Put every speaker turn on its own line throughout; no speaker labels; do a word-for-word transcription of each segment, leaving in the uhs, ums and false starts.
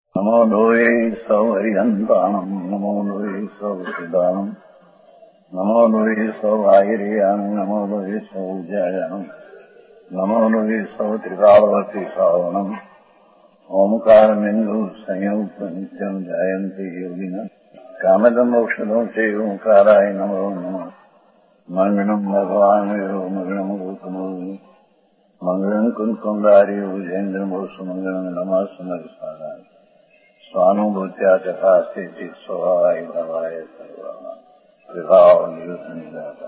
नमो लोये सौहरिहन्ताणम् नमो लोये सौसिदानम् नमो लोये सौभागिर्यानम् नमो लोये सौज्यायानम् नमो लोये सौत्रिकावती सावनम् ओंकारमिन्दु संयुक्त नित्यम् जायन्ति योगिनः कामदम् औषधम् च ओंकाराय नमो नमः मंगलम् भगवान् वीरो मंगलम् गौतमो मंगलम् कुन्कुण्डारि उजेन्द्रमोसु मंगलम् नमः समर्पयामि स्वानुभूत्या तथा स्थिति स्वभावाय भवाय सर्वः विभाव निरुद्ध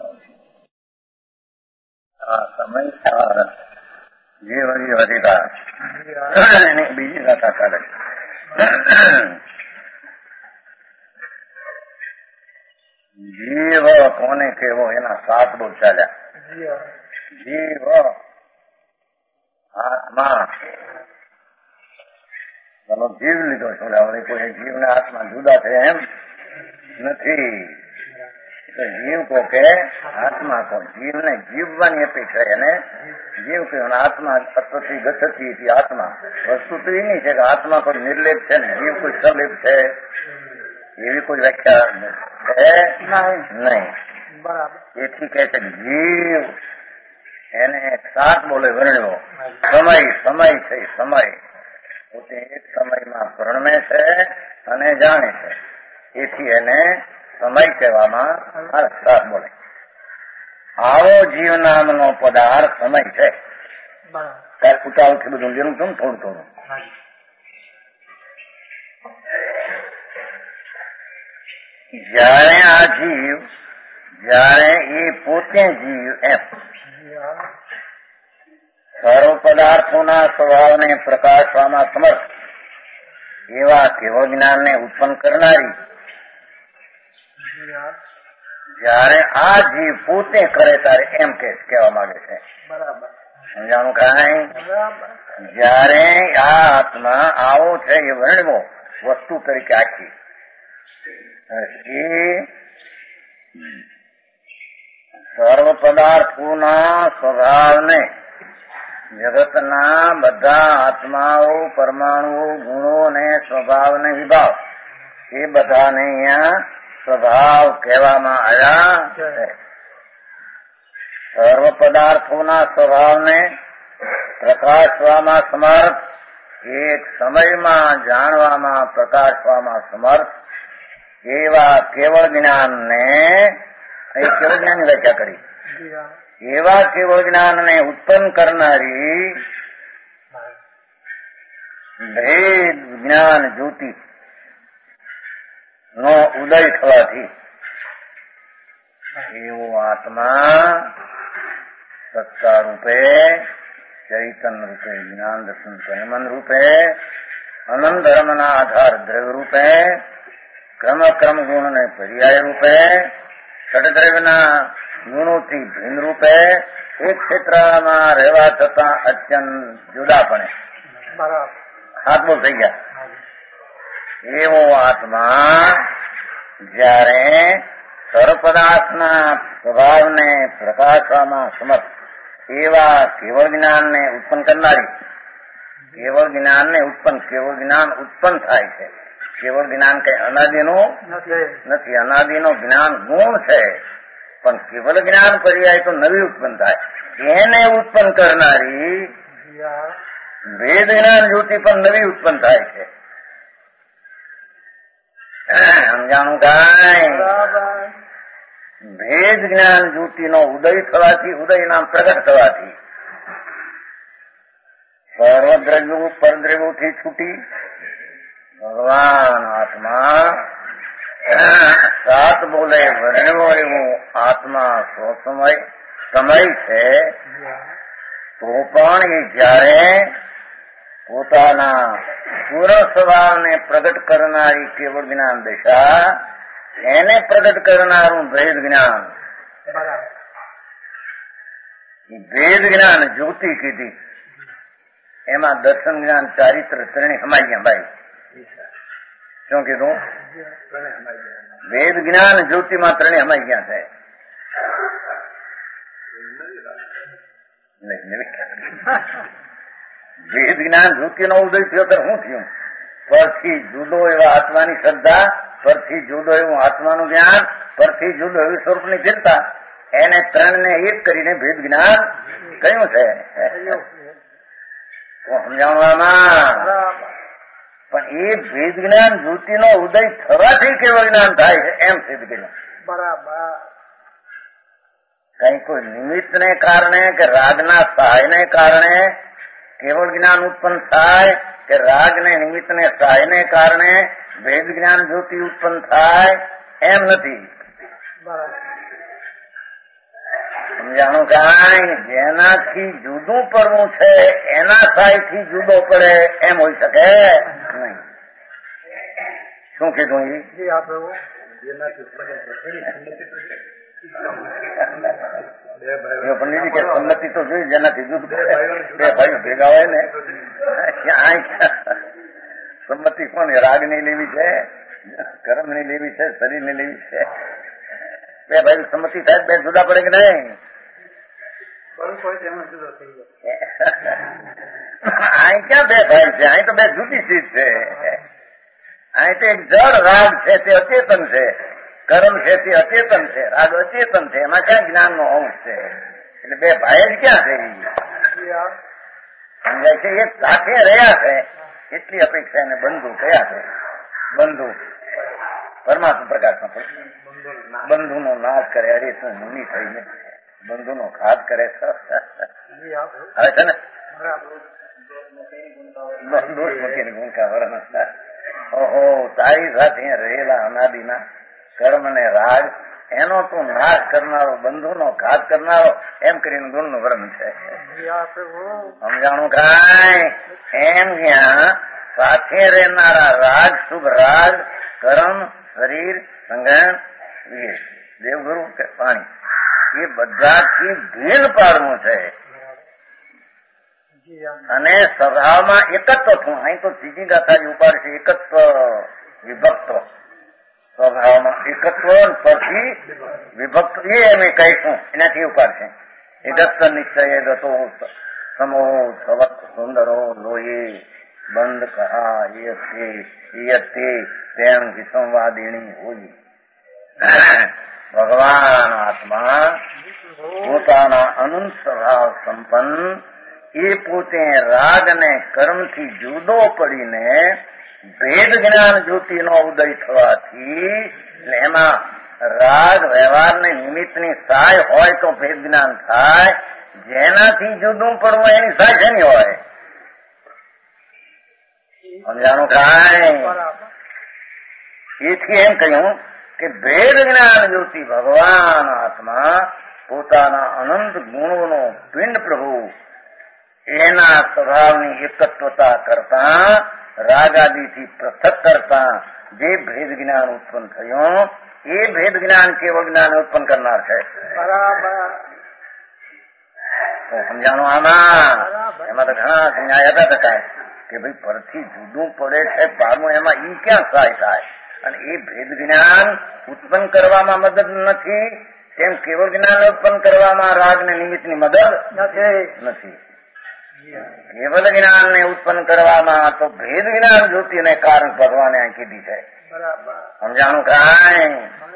समय जीव अधिकार બીજી કથા કરે જીવ કોને કેવો એના સાત બહુ ચાલ્યા જીવ આત્મા ચાલો જીવ લીધો છો હવે કોઈ જીવ ને આત્મા જુદા છે એમ નથી જીવ કો કે આત્મા કો જીવ ને જીવવાની અપેક્ષા એને જીવ કે આત્મા તત્વથી ગતિ આત્મા વસ્તુ તો એની છે કે આત્મા કોઈ નિર્લેપ છે ને જીવ કોઈ સલેપ છે એવી કોઈ વ્યાખ્યા છે નહીં એથી કહે છે જીવ એને સાત બોલે વર્ણ્યો સમય સમય છે સમય પોતે એક સમયમાં પ્રણમે છે અને જાણે છે એથી એને સમય કહેવામાં સાત બોલે આવો જીવ નામનો પદાર્થ સમય છે ત્યારે ઉતાવળથી બધું લેવું છું થોડું થોડું જયારે આ જીવ જયારે એ પોતે જીવ એમ સર્વ પદાર્થોના સ્વભાવને પ્રકાશવામાં સમર્થ એવા કેવળ જ્ઞાનને ઉત્પન્ન કરનારી જયારે આ જીવ પોતે કરે ત્યારે એમ કે કહેવા માંગે છે સમજાણું કાંઈ જયારે આ આત્મા આવો છે એ વર્ણવો વસ્તુ તરીકે આખી એ સર્વ પદાર્થોના સ્વભાવને જગતના બધા આત્માઓ પરમાણુઓ ગુણો ને સ્વભાવ ને વિભાવ એ બધાને અહીંયા સ્વભાવ કહેવામાં આવ્યા છે સર્વ પદાર્થોના સ્વભાવને પ્રકાશવામાં સમર્થ એક સમયમાં જાણવામાં પ્રકાશવામાં સમર્થ એવા કેવળ જ્ઞાનને એ કેવળ જ્ઞાનની વ્યાખ્યા કરી એવા કેવળ જ્ઞાનને ઉત્પન્ન કરનારી ભેદ જ્ઞાન જ્યોતિ નો ઉદય થવાથી એવો આત્મા સત્તા રૂપે ચૈતન્ય રૂપે જ્ઞાન દર્શન સંયમન રૂપે અનંત ધર્મના આધાર દ્રવ્ય રૂપે ક્રમ ક્રમ ગુણ ને પર્યાય રૂપે ષડદ્રવ્યના ગુણોથી ભિન્ન રૂપે એક ક્ષેત્રમાં રહેવા છતાં અત્યંત જુદાપણે હાથ બોલ થઈ ગયા એવો આત્મા જયારે સર્વ પદાર્થના સ્વભાવને પ્રકાશવામાં સમર્થ એવા કેવળ જ્ઞાનને ઉત્પન્ન કરનારી કેવળ જ્ઞાનને ઉત્પન્ન કેવળ જ્ઞાન ઉત્પન્ન થાય છે કેવળ જ્ઞાન કઈ અનાદિનું નથી અનાદિનું જ્ઞાન ગુણ છે પણ કેવળ જ્ઞાન પર્યાય તો નવી ઉત્પન્ન થાય એને ઉત્પન્ન કરનારી વેદ જ્ઞાન જ્યોતિ પણ નવી ઉત્પન્ન થાય છે સમજાણું કાંઈ ભેદ જ્ઞાન જ્યોતિનો ઉદય થવાથી ઉદયના પ્રગટ થવાથી સર્વદ્રવ્યો પરદ્રવ્યોથી છૂટી ભગવાન આત્મા સાત બોલે વર્ણવો એવો આત્મા સ્વસમય સમય છે તો પણ એ જયારે પોતાના પૂર્ણ સ્વભાવને પ્રગટ કરનારી કેવળ જ્ઞાન દશા એને પ્રગટ કરનારું ભેદ જ્ઞાન ભેદ જ્ઞાન જ્યોતિ કીધી એમાં દર્શન જ્ઞાન ચારિત્ર ત્રણે હમાઈ ગયા ભાઈ શું કીધું વેદ જ્ઞાન જ્યોતિમાં ત્રણે હમાઈ ગયા છે વેદ જ્ઞાન જ્યોતિનો ઉદય થયો તો શું થયું પરથી જુદો એવા આત્માની શ્રદ્ધા, પરથી જુદો એવું આત્માનું જ્ઞાન, પરથી જુદો એવી સ્વરૂપની ચિંતા, એને ત્રણ ને એક કરીને ભેદ જ્ઞાન કયું છે તો સમજાવવામાં. પણ એ ભેદ જ્ઞાન વૃત્તિનો ઉદય થવાથી કેવળ જ્ઞાન થાય છે એમ સિદ્ધ કર્યું.
બરાબર.
કઈ કોઈ નિમિત્તને કારણે કે રાગના સહાયને કારણે કેવળ જ્ઞાન ઉત્પન્ન થાય કે રાગને નિમિત્તને સહાયને કારણે ભેદ જ્ઞાન જ્યોતિ ઉત્પન્ન થાય એમ નથી. સમજાણું કાંઈ જેનાથી જુદું પડવું છે એના સહાયથી જુદો પડે એમ હોઈ શકે નહીં. શું કીધું એ પંડિતજી કે સંમતિ તો જોઈ જેનાથી જુદું બે ભાઈઓ ભેગા હોય ને સંમતિ કોને રાગની લેવી છે, કર્મની લેવી છે, શરીરની લેવી છે. બે ભાઈ સંમતિ થાય બે જુદા પડે કે નહીં? અહીં ક્યાં બે ભાઈ છે? અહીં તો બે જુદી ચીજ છે. અહીં તો એક જળ રાગ છે તે અચેતન છે, કર્મ છે તે અચેતન છે, રાગ અચેતન છે, એમાં ક્યાં જ્ઞાન નો અંશ છે? એટલે બે ભાઈ જ ક્યાં છે? સમજાય છે? એક સાથે રહ્યા છે એટલી અપેક્ષા એને બંધુ કયા છે? બંધુ પરમાત્મા પ્રકાશમાં બંધુ નો નાશ કરે. અરે શું મુનિ થઈને બંધુ નો ઘાત કરે છે. હવે છે ને દોષ મૂકીની ભૂમિકા વર્ણન. ઓહો, તારી સાથે રહેલા અનાદિના કર્મ ને રાગ એનો તું નાશ કરનારો, બંધુ નો ઘાત કરનારો એમ કરીને ગુણ નું વર્ણન છે. સમજાણું કાંઈ? એમ જ્યાં સાથે રહેનારા રાગ, શુભ રાગ, કર્મ, શરીર, સંગણ, દેવગુરુ કે પાણી, એ બધાથી ભેદ પાડવું છે અને સ્વભાવમાં એકત્વ થવું. અહીં તો ત્રીજી ગાથા ઉપાડ છે એકત્વ વિભક્ત. સ્વભાવમાં એકત્વ પછી વિભક્ત એ અમે કહીશું એનાથી ઉપાડ છે. એકત્વ નિશ્ચય ગતો સમો સવત સુંદરો લોહી બંધ કહા તે તેમ વિસંવાદિણી હોય. ભગવાન આત્મા પોતાના અનંત સ્વભાવ સંપન્ન, એ પોતે રાગ અને કર્મથી જુદો પડીને ભેદ જ્ઞાન જ્યોતિનો ઉદય થવાથી એમાં રાગ વ્યવહારને નિમિત્તની સહાય હોય તો ભેદ જ્ઞાન થાય. જેનાથી જુદું પડવું એની સહાય શેની હોય? સમજાણું કાંઈ? એથી એમ કહ્યું કે ભેદ જ્ઞાન જ્યોતિ ભગવાન આત્મા પોતાના અનંત ગુણોનો પિંડ પ્રભુ એના સ્વભાવની એકત્વતા કરતા, રાગાદિથી પૃથક કરતા જે ભેદ જ્ઞાન ઉત્પન્ન થયું એ ભેદ જ્ઞાન કેવળ જ્ઞાન ઉત્પન્ન કરનાર છે. સમજાણું આમાં? એમાં તો ઘણા ન્યાય હતા કે ભાઈ પરથી જુદું પડે છે બહારનું, એમાં ઈ ક્યાં સહાય થાય? અને એ ભેદ જ્ઞાન ઉત્પન્ન કરવામાં મદદ નથી, તેમ કેવળ જ્ઞાન ઉત્પન્ન કરવામાં રાગ ને નિમિત્તની મદદ નથી. કેવળ જ્ઞાન ને ઉત્પન્ન કરવામાં તો ભેદ જ્ઞાન જ્યોતિને કારણ ભગવાને અહીં કીધી છે. સમજાણું કાંઈ?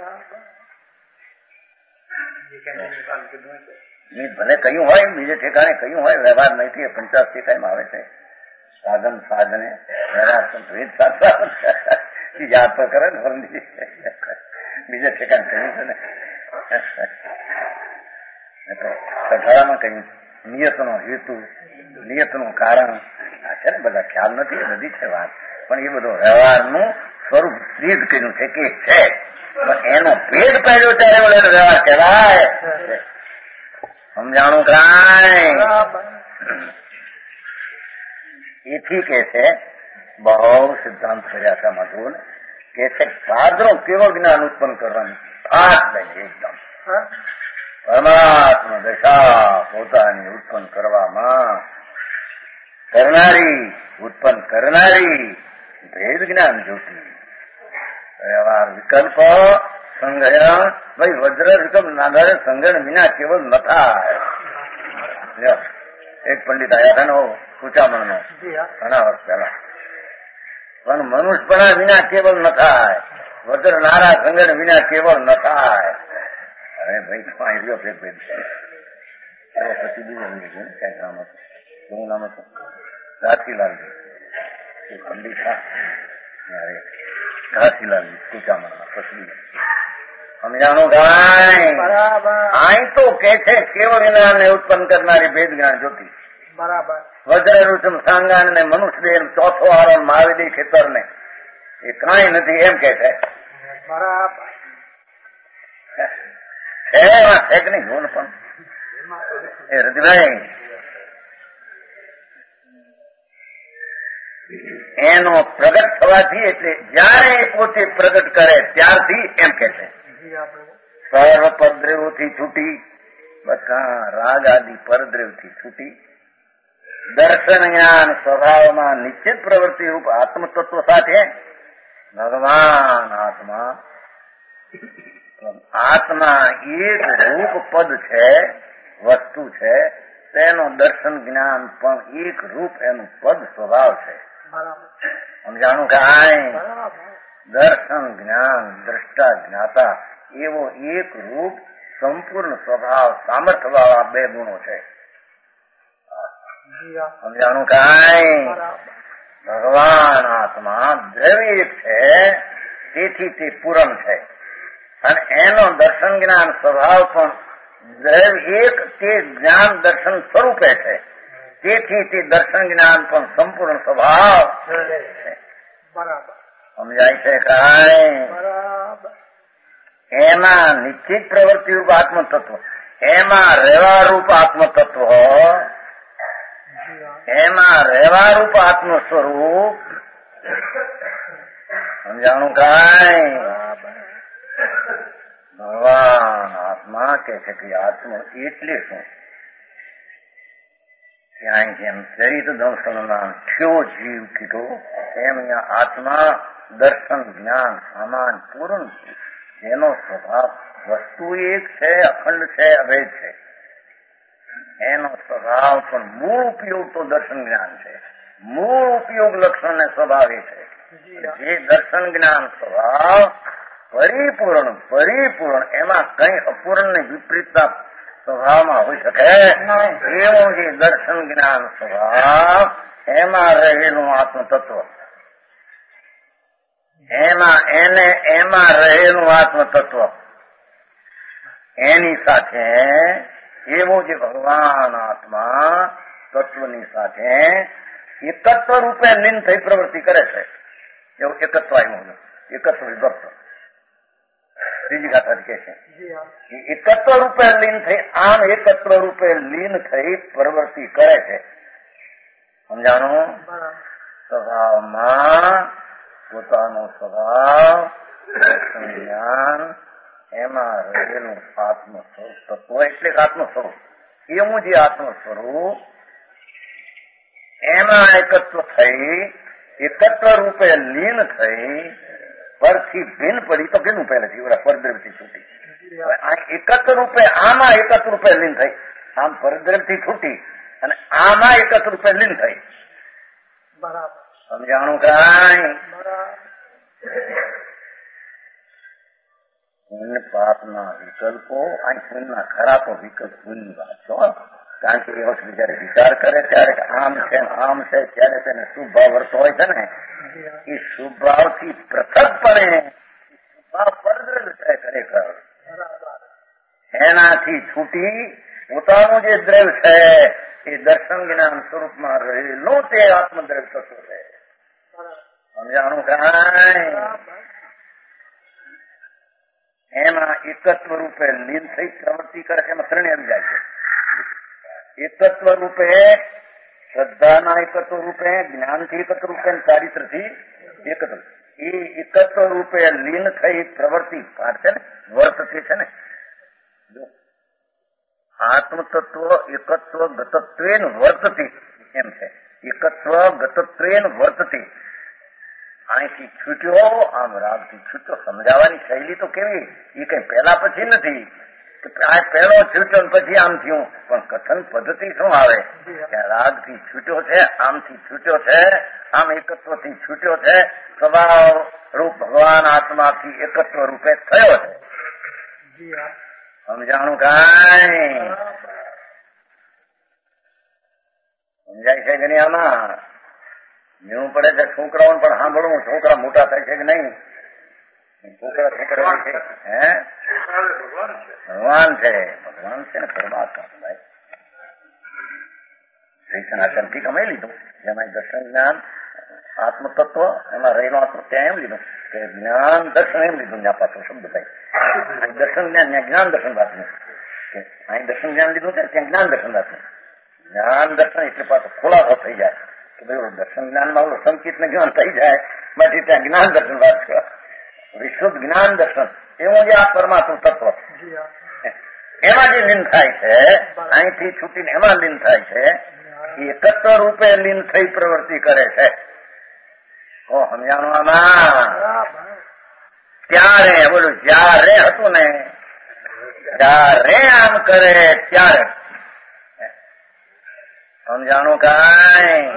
ભલે કહ્યું હોય, બીજે ઠેકાણે કહ્યું હોય, વ્યવહાર નહીં પંચાસ ઠેકાઈમાં આવે છે. સાધન સાધને વ્યવહાર ભેદ સાધવા યાદ તો કરે ને ફરંદી બીજે ઠેકાણે કહ્યું છે ને. કઠારામાં કહ્યું નિયતનો હેતુ, નિયતનું કારણ આ છે ને, બધા ખ્યાલ નથી, એ બધી છે વાત. પણ એ બધો વ્યવહારનું સ્વરૂપ સિદ્ધ કર્યું છે કે છે, પણ એનો ભેદ પાડ્યો ત્યારે બોલે વ્યવહાર કહેવાય. સમજાણું કાંઈ? એથી કે છે બહુ સિદ્ધાંત કર્યા છે મધુર કે છે ભાદ્રો કેવો જ્ઞાન ઉત્પન્ન કરવાનું ખાસ લઈને એકદમ પરમાત્મા દશા પોતાની ઉત્પન્ન કરવામાં કરનારી, ઉત્પન્ન કરનારી ભેદ જ્ઞાન જ્યોતિ વ્યવહાર વિકલ્પ સંગ્રહ ભાઈ વજ્ર વિકલ્પ નાધારે સંગ્રહ વિના કેવળ ન થાય. એક પંડિત આવ્યા હતા ને કુચામણ નો ઘણા વર્ષ પહેલા, પણ મનુષ્યપણા વિના કેવળ ન થાય, વજ્ર નારા સંગણ વિના કેવળ ન થાય. અરે ભાઈ પાંચ રહ્યો ફેર ફેર પછી બીજું ક્યાંક નામ હતું, શું નામ હતું? ઘાસીલાલજી પંડિત ઘાસીલાલજી કુચામણમાં પછી સમજાણું ગાય. અહીં તો કે છે કેવળ જ્ઞાનને ઉત્પન્ન કરનારી ભેદ જ્ઞાન જ્યોતિ.
બરાબર.
વજ્ર ઋષમ સાંગાણ ને મનુષ્ય દેહ ચોથો આરોન મહાવિદી ખેતર ને એ કાંઈ નથી એમ કે છે.
બરાબર.
એમાં છે કે નહીં જોન પણ એ રજભાઈ એનો પ્રગટ થવાથી એટલે જયારે એ પોતે પ્રગટ કરે ત્યારથી એમ કે છે સર્વ પરદ્રવ્યોથી છૂટી, બધા રાગ આદિ પરદ્રવ્યથી છૂટી, દર્શન જ્ઞાન સ્વભાવમાં નિશ્ચિત પ્રવૃત્તિ રૂપ આત્મતત્વ સાથે ભગવાન આત્મા આત્મા એક રૂપ પદ છે, વસ્તુ છે, તેનો દર્શન જ્ઞાન પણ એક રૂપ એનું પદ સ્વભાવ છે. સમજાણું કે આ દર્શન જ્ઞાન દ્રષ્ટા જ્ઞાતા એવો એક રૂપ સંપૂર્ણ સ્વભાવ સામર્થ્ય વાળા બે ગુણો છે. સમજાણું કાંઈ ભગવાન આત્મા દ્રવ્ય એક છે, તેથી તે પૂરણ છે અને એનો દર્શન જ્ઞાન સ્વભાવ પણ દ્રવ્ય એક તે જ્ઞાન દર્શન સ્વરૂપે છે, તેથી તે દર્શન જ્ઞાન પણ સંપૂર્ણ સ્વભાવ છે. સમજાય છે કાંઈ? એમાં નિશ્ચિત પ્રવૃત્તિ રૂપ આત્મતત્વ, એમાં રહેવા રૂપ આત્મતત્વ, એમાં રહેવા રૂપ આત્મ સ્વરૂપ. સમજાણું કાંઈ? ભગવાન આત્મા કે છે કે આત્મ એટલે શું? ત્યાં જેમ ચરિત દર્શનના થયો જીવ કીધો એમ અહીંયા આત્મા દર્શન જ્ઞાન સામાન પૂર્ણ છે, જેનો સ્વભાવ વસ્તુ એક છે, અખંડ છે, અભેદ છે. એનો સ્વભાવ પણ મૂળ ઉપયોગ તો દર્શન જ્ઞાન છે, મૂળ ઉપયોગ લક્ષણ ને સ્વભાવ એ છે. જે દર્શન જ્ઞાન સ્વભાવ પરિપૂર્ણ પરિપૂર્ણ એમાં કઈ અપૂર્ણ ને વિપરીતતા સ્વભાવમાં હોઈ શકે એવું જે દર્શન જ્ઞાન સ્વભાવ એમાં રહેલું આત્મતત્વ, એમાં એને એમાં રહેલું આત્મતત્વ એની સાથે એવું જે ભગવાન આત્મા તત્વની સાથે એકત્વ રૂપે લીન થઈ પ્રવૃત્તિ કરે છે. એવું એકત્વ આવ્યું, એકત્વ વિભક્ત ત્રીજી ગાથા કે છે એકત્વ રૂપે લીન થઈ, આમ એકત્વ રૂપે લીન થઈ પ્રવૃત્તિ કરે છે. સમજાણું? સ્વભાવમાં પોતાનો સ્વભાવ જ્ઞાન એમાં રહેલું આત્મ સ્વરૂપ તત્વ એટલે આત્મ સ્વરૂપ, એવું જે આત્મ સ્વરૂપ એમાં એકત્વ થઈ એકત્વ રૂપે લીન થઈ પરથી ભિન્ન પડી તો ભિન્ન પહેલેથી ઓલા પરદ્રવ્યથી છૂટી. એકત્ર રૂપે આમાં એકત્ર રૂપે લીન થઈ, આમ પરદ્રવ્યથી છૂટી અને આમાં એકત્ર રૂપે લીન થઈ.
બરાબર.
સમજાણું કાંઈ? પુણ્ય પાપના વિકલ્પો અને પુણ્યના ખરા તો વિકલ્પ પુણ્યની વાત છો. કારણ કે એ વખતે જયારે વિચાર કરે ત્યારે આમ છે આમ છે ત્યારે તેને શુભ ભાવ વર્તો હોય છે ને, એ શુભ ભાવથી પૃથકપણે ભાવ પરદ્રવ્ય છે ખરેખર, એનાથી છૂટી પોતાનું જે દ્રવ્ય છે એ દર્શન જ્ઞાન સ્વરૂપમાં રહેલું તે આત્મદ્રવ્ય તત્વ છે. સમજાણું કાંઈ? એમાં એકત્વ રૂપે લીન થઈ પ્રવૃત્તિ કરે છે. એમાં ત્રણે આવી જાય છે. એકત્વ રૂપે શ્રદ્ધાના એકત્વ રૂપે, જ્ઞાનથી એકત્વ રૂપે, ચારિત્રથી એકત્વ, એ એકત્વ રૂપે લીન થઈ પ્રવૃત્તિ છે ને, વર્તતી છે ને. આત્મતત્વ એકત્વ ગતત્વેન વર્તતી એમ છે. એકત્વ ગતત્વેન વર્તતી. અહીંથી છૂટ્યો, આમ રાગથી છૂટ્યો. સમજાવવાની શૈલી તો કેવી, એ કઈ પહેલા પછી નથી આ પહેલો છૂટ્યો પછી આમ થયું, પણ કથન પદ્ધતિ શું આવે કે રાગથી છૂટ્યો છે, આમથી છૂટ્યો છે આમ એકત્વથી છૂટ્યો છે, સ્વભાવ રૂપ ભગવાન આત્માથી એકત્વ રૂપે થયો છે. સમજાણું કાંઈ? સમજાય છે કે નહીં? આમાં જેવું પડે છે છોકરાઓને પણ સાંભળવું, છોકરા મોટા થાય છે કે નહીં? છોકરા છોકરા છે હે ભગવાન છે, ભગવાન છે ને પરમાત્મા. ભાઈ શ્રી સનાતનથી કમાઈ લીધું, જેમાં દર્શન જ્ઞાન આત્મતત્વ એમાં રહેલો આત્મ ત્યાં એમ લીધું કે જ્ઞાન દર્શન એમ લીધું. ત્યાં પાછો શબ્દ ભાઈ દર્શન જ્ઞાન, ત્યાં જ્ઞાન દર્શન વાતનું કે અહીં દર્શન જ્ઞાન લીધું છે, ત્યાં જ્ઞાન દર્શન વાતનું. જ્ઞાન દર્શન એટલે પાછો ખુલાસો થઈ જાય કે ભાઈ દર્શન જ્ઞાનમાં ઓલું સંકિત ને જ્ઞાન થઈ જાય, બાકી ત્યાં જ્ઞાન દર્શન વાત છે, વિશુદ્ધ જ્ઞાન દર્શન. એવું જે આ પરમાત્મા તત્વ એમાં જે લીન થાય છે, અહીંથી છૂટીને એમાં લીન થાય છે, એકત્વ રૂપે લીન થઈ પ્રવૃત્તિ કરે છે. ઓ સમજાણું આમાં? ત્યારે બોલું જયારે હતું ને ત્યારે આમ કરે ત્યારે સમજાણું કાંઈ?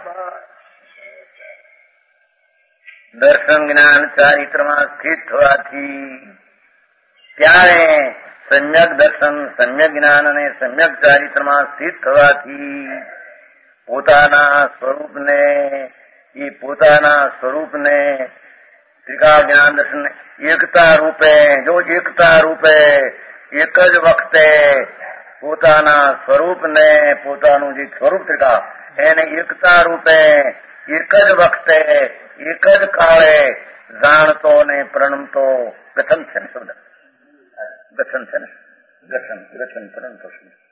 દર્શન જ્ઞાન ચારિત્રમાં સ્થિત થવાથી ત્યારે સમ્યક દર્શન, સમ્યક જ્ઞાન અને સમ્યક ચારિત્રમાં સ્થિત થવાથી પોતાના સ્વરૂપને એ પોતાના સ્વરૂપને ત્રિકાળ જ્ઞાન દર્શન એકતા રૂપે, જો એકતા રૂપે એક જ વખતે પોતાના સ્વરૂપને, પોતાનું જે સ્વરૂપ ત્રિકાળ એને એકતા રૂપે એક જ વખતે એક જ કાળે જાણતો ને પ્રણમતો. ગઠન છે ને શબ્દ, ગઠન છે ને, ગઠન ગઠન પ્રણમતો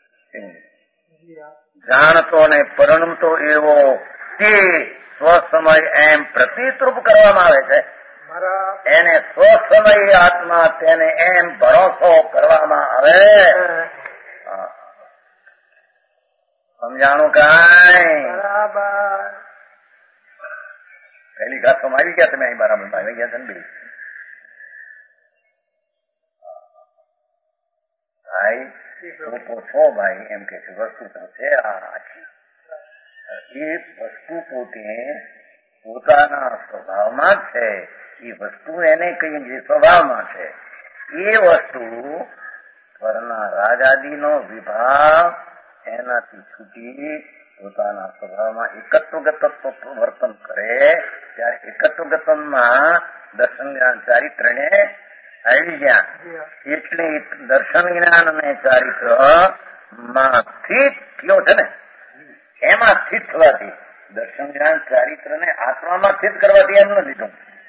જાણતો ને પરણમતો એવો તે સ્વસમય એમ પ્રતિતરૂપ કરવામાં આવે છે. એને સ્વસમય આત્મા તેને એમ ભરોસો કરવામાં આવે. સમજાણું કાંઈ? પહેલી ઘાત તો મારી ગયા તમે અહીં બરાબર આવી ગયા તમે ભાઈ લોકો છો ભાઈ એમ કે વસ્તુ તો છે આ આખી એ વસ્તુ પોતે પોતાના સ્વભાવમાં છે. એ વસ્તુ એને કઈ જે સ્વભાવમાં છે એ વસ્તુ પરના રાજાદીનો વિભાગ એનાથી છૂટી પોતાના સ્વભાવમાં એકત્વગત વર્તન કરે ત્યારે એકત્વગતમાં દર્શન જ્ઞાન ચારિત્રને આવી ગયા. એટલે દર્શન જ્ઞાન અને ચારિત્ર માં સ્થિત થયો છે ને, એમાં સ્થિત થવાથી દર્શન જ્ઞાન ચારિત્ર ને આત્મામાં સ્થિત કરવાથી એમ ન લીધું.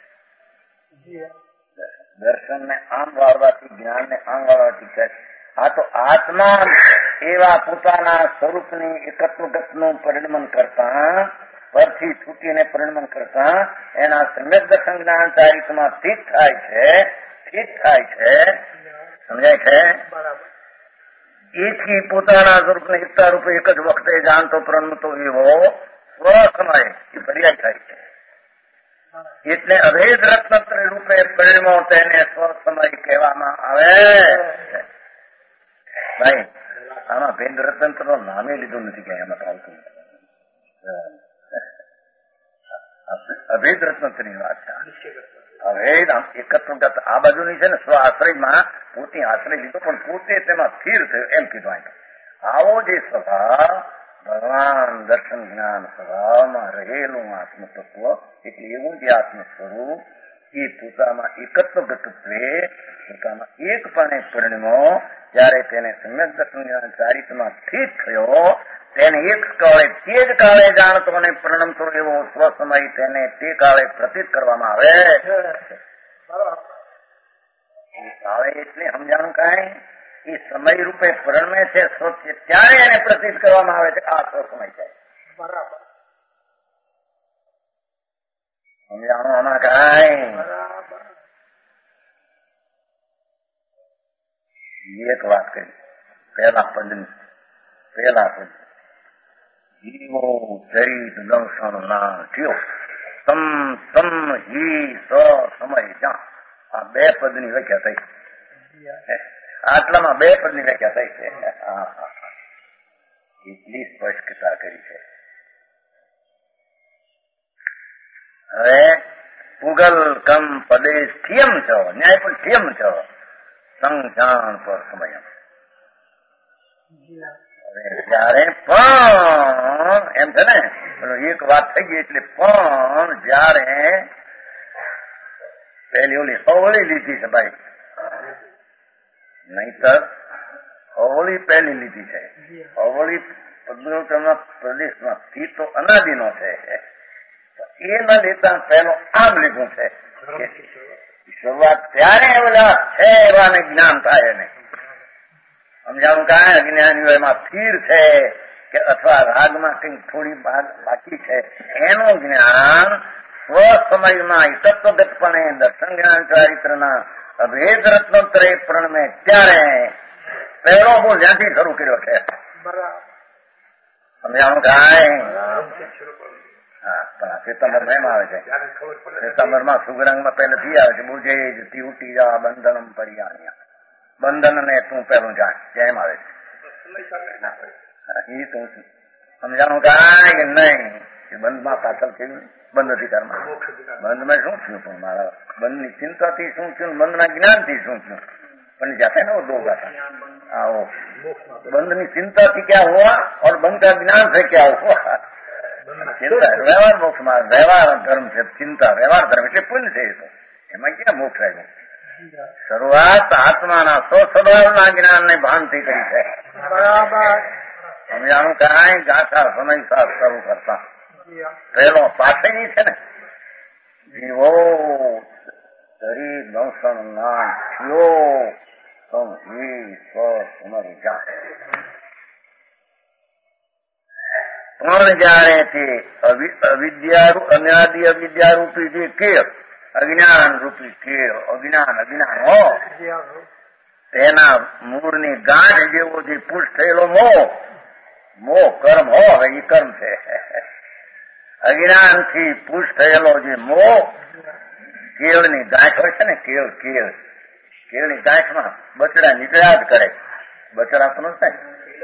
દર્શન ને આમ વાળવાથી, જ્ઞાન ને આમ વાળવાથી છે. આ તો આત્મા એવા પોતાના સ્વરૂપની એકત્વગતનું પરિણમન કરતા, પરથી છૂટીને પરિણમન કરતા એના સમ્યક દર્શન જ્ઞાન ચારિત્રમાં સ્થિત થાય છે, સ્થિત થાય છે. સમજાય છે? એથી પોતાના સ્વરૂપને એકતા રૂપે એક જ વખતે જાણતો પરિણમતો એવો સ્વસમય એ પર્યાય થાય છે. એટલે અભેદ રત્નત્ર રૂપે પરિણમો તેને સ્વસમય કહેવામાં આવે. ભાઈ આમાં ભેદ રત્નત્ર નો નામે લીધું નથી ક્યાંય એમાં ચાલતું. અભેદ રત્નત્ર ની વાત છે. અભેદ એકત્વગત આ બાજુની છે ને, સ્વ આશ્રયમાં પોતે આશ્રય લીધો પણ પોતે તેમાં સ્થિર થયો એમ કીધું. આવો જે સ્વભાવ ભગવાન દર્શન જ્ઞાન સ્વભાવમાં રહેલું આત્મતત્વ, એટલે એવું જે આત્મ સ્વરૂપ એ પોતામાં એકત્વગતત્વે પોતામાં એકપણે પરિણમો ત્યારે તેને સમ્યક દર્શન જ્ઞાન ચારિત્રમાં સ્થિત થયો. તેને એક કાળે તે જ કાળે જાણતો અને પ્રણમતો એવો સ્વસમય તેને તે કાળે પ્રતીત કરવામાં આવે. કાળે એટલે સમજાણું કાંઈ? એ સમય રૂપે પ્રણમે છે ત્યારે એને પ્રતીત કરવામાં આવે છે આ સ્વસમય છે. બરાબર સમજાણું આમાં કાંઈ? એક વાત કરી પહેલા પદ પહેલા પદ જીવો ચરિત દર્શન ના થયો તમ તમ હી સ સમય જા. આ બે પદ ની વ્યાખ્યા થઈ. આટલામાં બે પદ ની વ્યાખ્યા થઈ છે. એટલી સ્પષ્ટતા કરી છે. હવે પુગલ કમ પદેશ થિયમ છો, ન્યાય પણ થિયમ છો, સંજાણ પર સમય. જયારે પણ એમ છે ને એક વાત થઈ ગઈ એટલે પણ જયારે પેલી ઓલી અવળી લીધી છે ભાઈ, નહીતર અવળી પહેલી લીધી છે. અવળી પદ્મોત્તરના પ્રદેશમાં થી તો અનાદિનો છે, એ ન લેતા પહેલો આમ લીધું છે. શરૂઆત ત્યારે બધા છે એવાને જ્ઞાન થાય એને સમજાવું કાંઈ અજ્ઞાનીઓ એમાં સ્થિર છે કે અથવા રાગમાં કંઈક થોડી બાકી છે એનું જ્ઞાન સ્વસમયમાં તત્વગતપણે દર્શન જ્ઞાન ચારિત્રના અભેદ રત્નોત્તરે પ્રણમે ત્યારે પહેલો બોલ જ્યાંથી શરૂ કર્યો છે. સમજાવું કાંઈ? હા, પણ સિતંબર એમ આવે છે, સિતંબર માં સુગરંગમાં પહેલેથી આવે છે, બુજે જતી ઉટી જા બંધનમ પરિયાણ્યા, બંધન ને તું પેલું જાણ જેમ આવે છે. એ તું સમજાણું કાંઈ કે નહીં? બંધમાં પાછળ થયું, બંધ અધિકારમાં બંધમાં શું થયું? પણ મારા બંધની ચિંતાથી શું થયું, બંધના જ્ઞાનથી શું થયું? પણ જાતે ને દો ગાતા आओ बंध की चिंता थी क्या हुआ और बंध का ज्ञान से क्या हुआ? चिंता व्यवहार मोक्ष मार्ग, व्यवहार धर्म से चिंता, व्यवहार धर्म से पुण्य से तो एम क्या मोक्ष है? शुरुआत आत्मा स्व स्वभाव ज्ञान ने भांति करी है. बराबर समझाणु कहा गाथा समय साथ शुरू करता पहलो पासे ही है ने जीवो शरीर दंशन ना यो પણ જયારે તે અવિદ્યા અનાદિ અવિદ્યા રૂપી જે કેળ, અજ્ઞાન રૂપી કેળ, અજ્ઞાન અજ્ઞાન હો તેના મૂળની ગાંઠ જેવો જે પુષ્ટ થયેલો મોહ, મોહ કર્મ હો, હવે એ કર્મ છે. અજ્ઞાન થી પુષ્ટ થયેલો જે મોહ કેળની ગાંઠ હોય છે ને, કેળ કેળ કેળની ગાંઠમાં બચડા નીકળ્યા જ કરે. બચડા તો થાય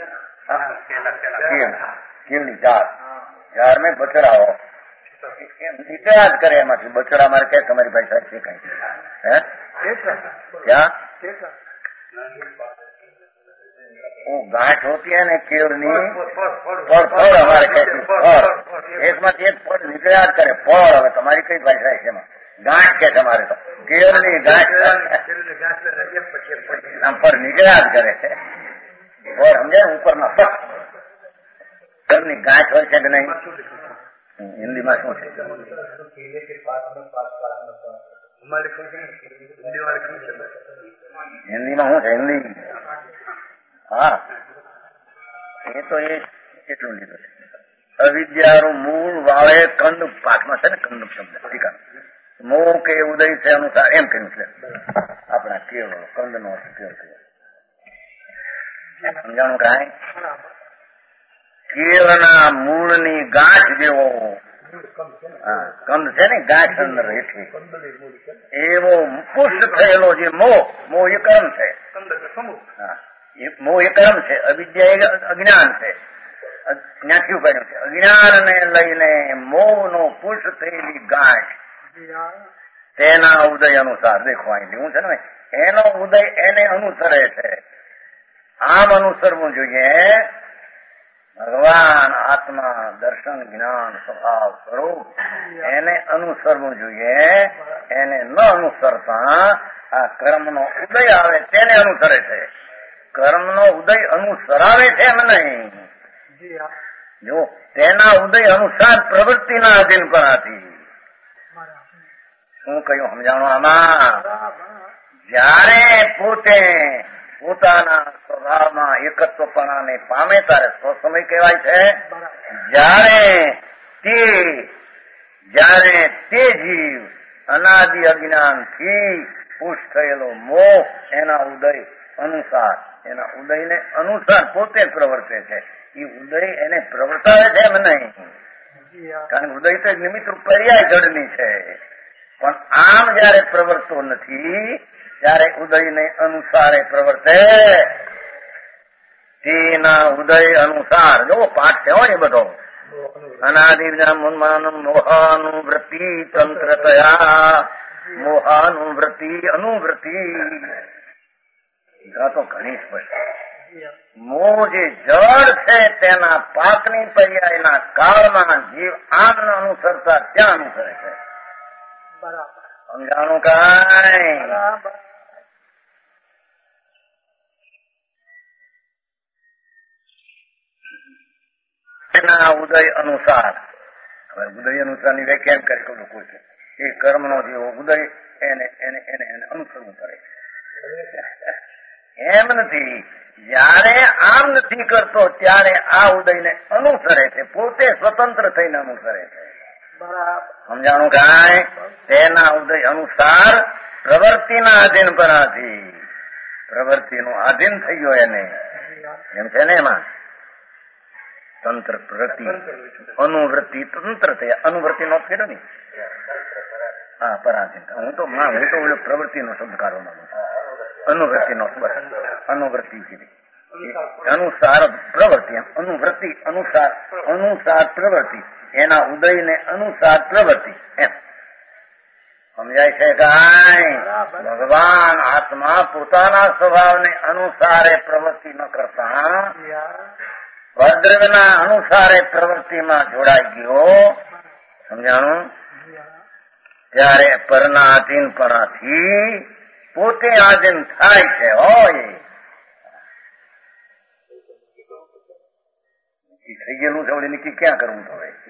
કેળની ઝાડ, ઝાડ ને બચડા હો નીકળ્યા જ કરે. એમાંથી બચડા મારે ક્યાં તમારી પાસે છે કઈ? હે ક્યાં वो गांठ होती है ना केवनी फल फल हमारे कैसे फल एक मत एक फल निकला करे फल. હવે તમારી કઈ ભાષા છે એમાં? ગાંઠ કે તમારે તો કેવની ગાંઠ પર નીકળ્યા જ કરે છે. ફળ સમજે ઉપરના ફળ ઘરની ગાંઠ હોય છે કે નહીં? હિન્દીમાં શું છે? હિન્દીમાં શું છે? હિન્દી હા એ તો એ કેટલું લીધું છે. અવિદ્યાનું મૂળ વાળે કંદ પાઠમાં છે ને, કંદ શબ્દ ટીકા મોહ કે ઉદય છે અનુસાર એમ કહ્યું છે. આપણા કેવળ કંદ નો અર્થ કેવ થયો સમજાણું કાંઈ? કેળના મૂળની ગાંઠ જેવો હા કંદ છે ને, ગાંઠ અંદર હેઠી એવો પુષ્ટ થયેલો જે મોહ, મોહ એ કર્મ છે. હા મોહ એ કર્મ છે, અવિદ્યા અજ્ઞાન છે. જ્ઞાથી ઉપાડ્યું છે અજ્ઞાન ને લઈને મોહ નો પુષ્ટ થયેલી ગાંઠ તેના ઉદય અનુસાર દેખો અહીં લીધું છે ને, એનો ઉદય એને અનુસરે છે. આમ અનુસરવું જોઈએ. ભગવાન આત્મા દર્શન જ્ઞાન સ્વભાવ સ્વરૂપ એને અનુસરવું જોઈએ. એને ન અનુસરતા આ કર્મનો ઉદય આવે તેને અનુસરે છે. કર્મનો ઉદય અનુસરાવે છે એમ નહીં. જો તેના ઉદય અનુસાર પ્રવૃત્તિના અધીન પર હતી. શું કહ્યું સમજાણું આમાં? જયારે પોતે પોતાના સ્વભાવમાં એકત્વપણાને પામે ત્યારે સ્વસમય કહેવાય છે. જયારે તે જયારે તે જીવ અનાદિ અજ્ઞાનથી પુષ્ટ થયેલો મોહ એના ઉદય અનુસાર એના ઉદયને અનુસાર પોતે પ્રવર્તે છે. એ ઉદય એને પ્રવર્તાવે છે એમ નહીં, કારણ કે ઉદય તો નિમિત્ત પર્યાય જડની છે. પણ આમ જયારે પ્રવર્તો નથી ત્યારે ઉદયને અનુસારે પ્રવર્તે. તેના ઉદય અનુસાર જો પાઠ છે હોય એ બધો અનાદિવ્યા મુન્માનું મોહાનુવૃત્તિ તંત્રતયા મોહાનુવૃત્તિ અનુવૃત્તિ આ તો ઘણી સ્પષ્ટ. મોહ જે જળ છે તેના પાકની પર્યાયના કાળમાં જીવ આમ અનુસરતા ત્યાં અનુસરે છે.
બરાબર
સમજાણું કાંઈ?
બરાબર
એના ઉદય અનુસાર. હવે ઉદય અનુસાર ની વ્યાખ્યા કરી કહું કોઈ છે એ કર્મ નો જેવો ઉદય એને એને એને એને અનુસરવું પડે. એમ નથી, જયારે આમ નથી કરતો ત્યારે આ ઉદયને અનુસરે છે, પોતે સ્વતંત્ર થઈને અનુસરે છે.
બરાબર
સમજાણું કાંઈ? તેના ઉદય અનુસાર પ્રવૃત્તિના આધીન પરાથી પ્રવૃત્તિનું આધીન થઈ ગયો એને એમ છે ને. એમાં તંત્ર પ્રવૃત્તિ અનુવૃત્તિ તંત્ર થયા. અનુવૃત્તિ નો ફેરો ને હા પરાધીન. હું તો માં હું તો ઓલો પ્રવૃત્તિ નો શબ્દ કાઢો માનું. અનુવૃત્તિ નો અનુવૃત્તિ કીધી અનુસાર પ્રવૃત્તિ અનુવૃત્તિ અનુસાર અનુસાર પ્રવૃત્તિ એના ઉદય ને અનુસાર પ્રવૃત્તિ એમ સમજાય છે કાંઈ? ભગવાન આત્મા પોતાના સ્વભાવને અનુસારે પ્રવૃત્તિ ન કરતા ભદ્રના અનુસારે પ્રવૃત્તિમાં જોડાઈ ગયો. સમજાણું? ત્યારે પરના આધીનપણાથી પોતે આધીન થાય છે. હોય થઈ ગયેલું છે નક્કી ક્યાં કરવું તો હોય.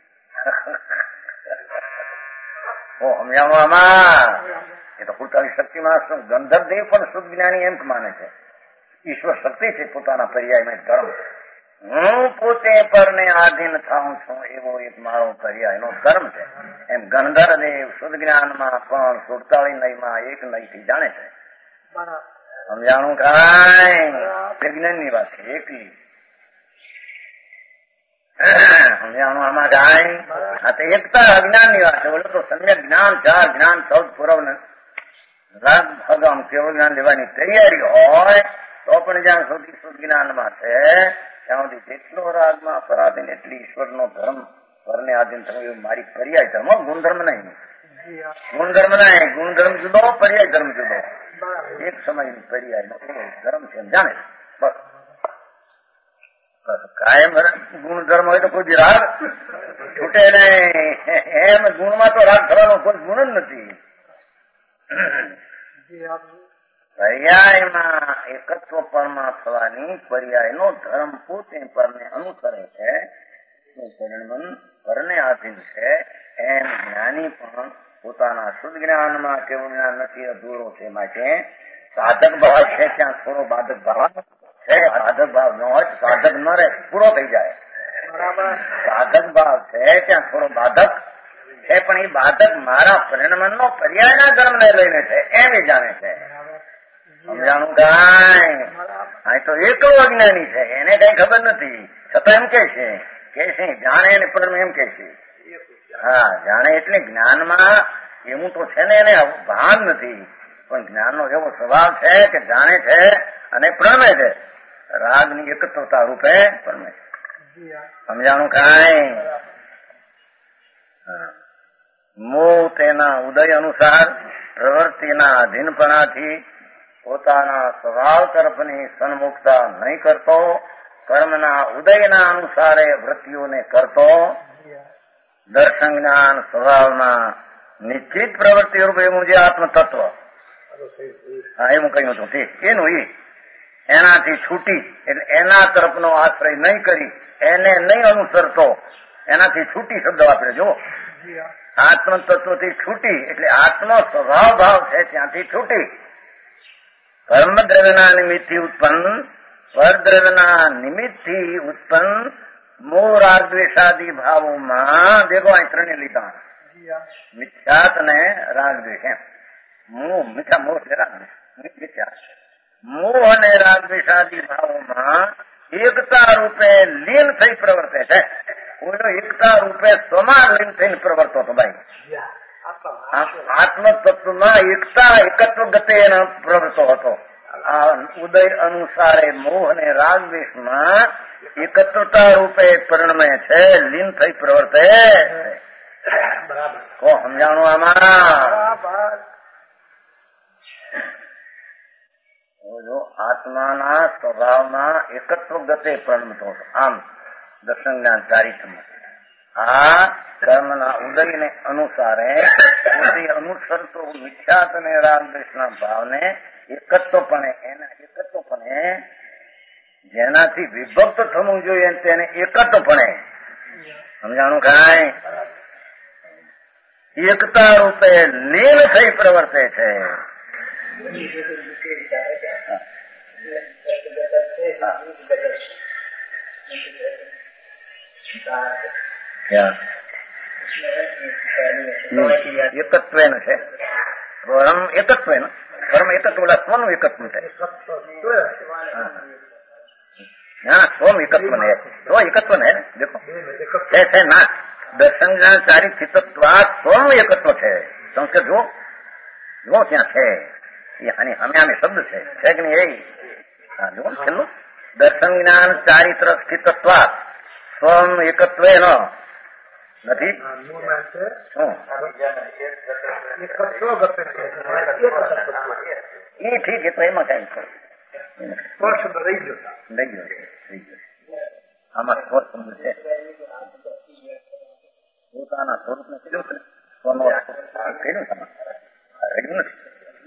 ઓ સમજાણું? આમાં એ તો પોતાની શક્તિમાં ગંધર્વ દેવ પણ શુદ્ધ જ્ઞાની એમ માને છે ઈશ્વર શક્તિ છે પોતાના પર્યાયમાં ધર્મ. હું પોતે પરને આધીન થાઉં છું એવો એક મારો પર્યાય નો ધર્મ છે. એમ ગંધર્વ દેવ શુદ્ધ જ્ઞાનમાં પણ સુડતાળી નયમાં એક નયથી જાણે છે. સમજાણું કાંઈ? વિજ્ઞાન ની વાત છે એકલી. સમજાણું આમાં કાંઈ? આ તો એકતા અજ્ઞાન ની વાત છે. બોલો તો સમ્યક જ્ઞાન ચાર જ્ઞાન ચૌદ પૂરવ રાગ ભગવાન કેવળ જ્ઞાન લેવાની તૈયારી હોય તો પણ જ્યાં સુધી શુદ્ધ જ્ઞાનમાં છે ત્યાં સુધી જેટલો રાગમાં અપરાધીન એટલી ઈશ્વર નો ધર્મ પરને આધીન થયો મારી પર્યાય ધર્મ. ગુણધર્મ નહીં, ગુણધર્મ નહીં. ગુણધર્મ જુદો, પર્યાય ધર્મ જુદો. એક સમય પર્યાય નો ધર્મ છે એમ જાણે. બસ કાયમ ગુણધર્મ હોય તો કોઈ રાગ છૂટે નહીં. એમ ગુણમાં તો રાગ થવાનો કોઈ ગુણ જ નથી. પર્યાયમાં એકત્વ પરમાં થવાની પર્યાય નો ધર્મ પોતે પરને અનુસરે છે, પરને આધીન છે. એમ જ્ઞાની પણ પોતાના શુદ્ધ જ્ઞાનમાં કેવું જ્ઞાન નથી, અધૂરો છે. માટે સાધક ભાવ છે ત્યાં થોડો બાધક ભાવ છે. સાધક ભાવ ન હોય સાધક ન રહે, પૂરો થઈ જાય. સાધક ભાવ છે ત્યાં થોડો બાધક છે, પણ એ બાધક મારા પરિણમન નો પર્યાયના ધર્મ ને લઈને છે એમ એ જાણે છે. સમજાણું કાંઈ? આ તો એકલો અજ્ઞાની છે, એને કઈ ખબર નથી છતાં એમ કે છે કે છે જાણે એને પણ એમ કે છે. હા જાણે એટલે જ્ઞાનમાં એવું તો છે ને એને ભાન નથી, પણ જ્ઞાનનો એવો સ્વભાવ છે કે જાણે છે અને પ્રણમે છે. રાગની એકત્વતા રૂપે પ્રણમે છે. સમજાણું કાંઈ? મોહ તેના ઉદય અનુસાર પ્રવૃત્તિના અધીનપણાથી પોતાના સ્વભાવ તરફની સન્મુખતા નહીં કરતો, કર્મના ઉદયના અનુસારે વૃત્તિઓને કરતો, દર્શન જ્ઞાન સ્વભાવમાં નિશ્ચિત પ્રવૃત્તિ રૂપે એનું જે આત્મતત્વ હા એવું કહ્યું હતું ઠીક એનું એ એનાથી છૂટી એટલે એના તરફનો આશ્રય નહીં કરી એને નહીં અનુસરતો, એનાથી છૂટી શબ્દ વાપરે. જો આત્મતત્વથી છૂટી એટલે આત્મ સ્વભાવ ભાવ છે ત્યાંથી છૂટી કર્મ દ્રવ્યના નિમિત્તથી ઉત્પન્ન પરદ્રવ્યના નિમિત્તથી ઉત્પન્ન મોહ રાગ દ્વેષાદી ભાવોમાં દેખો અહીં ત્રણે લીધા મિથ્યાત ને રાગ દ્વેષ. એમ મોહ મીઠા મોહ છે રાગ મિથ્યા મોહ અને રાગ દ્વેષાદી ભાવોમાં એકતા રૂપે લીન થઈ પ્રવર્તે છે. કોઈનો એકતા રૂપે સ્વમાં લીન થઈને પ્રવર્તો હતો ભાઈ. આત્મ તત્વમાં એકતા એકત્વ ગતે પ્રવર્તો હતો. આ ઉદય અનુસારે મોહ અને રાગ દ્વેષમાં એકત્રતા રૂપે પરિણમે છે, લીન થઈ પ્રવર્તે. કો સમજાણું આમાં? જો આત્માના સ્વભાવમાં એકત્વ ગતે પરિણમતો હતો. આમ દર્શન જ્ઞાન ચારિત્રમાં આ કર્મના ઉદયને અનુસારે ઉદય અનુસરતો મિથ્યાત અને રાગદ્વેષના ભાવને એકત્વપણે એના એકત્વપણે જેનાથી વિભક્ત થવું જોઈએ તેને એકત્વપણે સમજાણું કાંઈ એકતા રૂપે લીન થઈ પ્રવર્તે છે. એકત્વેન છે પરમ એકત્વેન પરમ એકત્વ ઓલા સ્વનું એકત્વ છે. ના સ્વમ એકત્વ ને સ્વ એકત્વ ને દેખો છે છે ના દર્શન જ્ઞાન ચારિ ચિત્તત્વા સ્વમ એકત્વ છે. સંસ્કૃત જો જો ત્યાં છે અને અમે આમે શબ્દ છે છે કે નહીં? એ જો છેલ્લું દર્શન જ્ઞાન ચારિત્ર સ્થિતત્વા સ્વમ એકત્વે ન નથી શું એ ઠીક છે. તો એમાં કઈ રહી ગયો રહી ગયો આમાં સ્વ શબ્દ છે. પોતાના સ્વરૂપ ને કીધું છે સ્વનો કહ્યું રહ્યું નથી.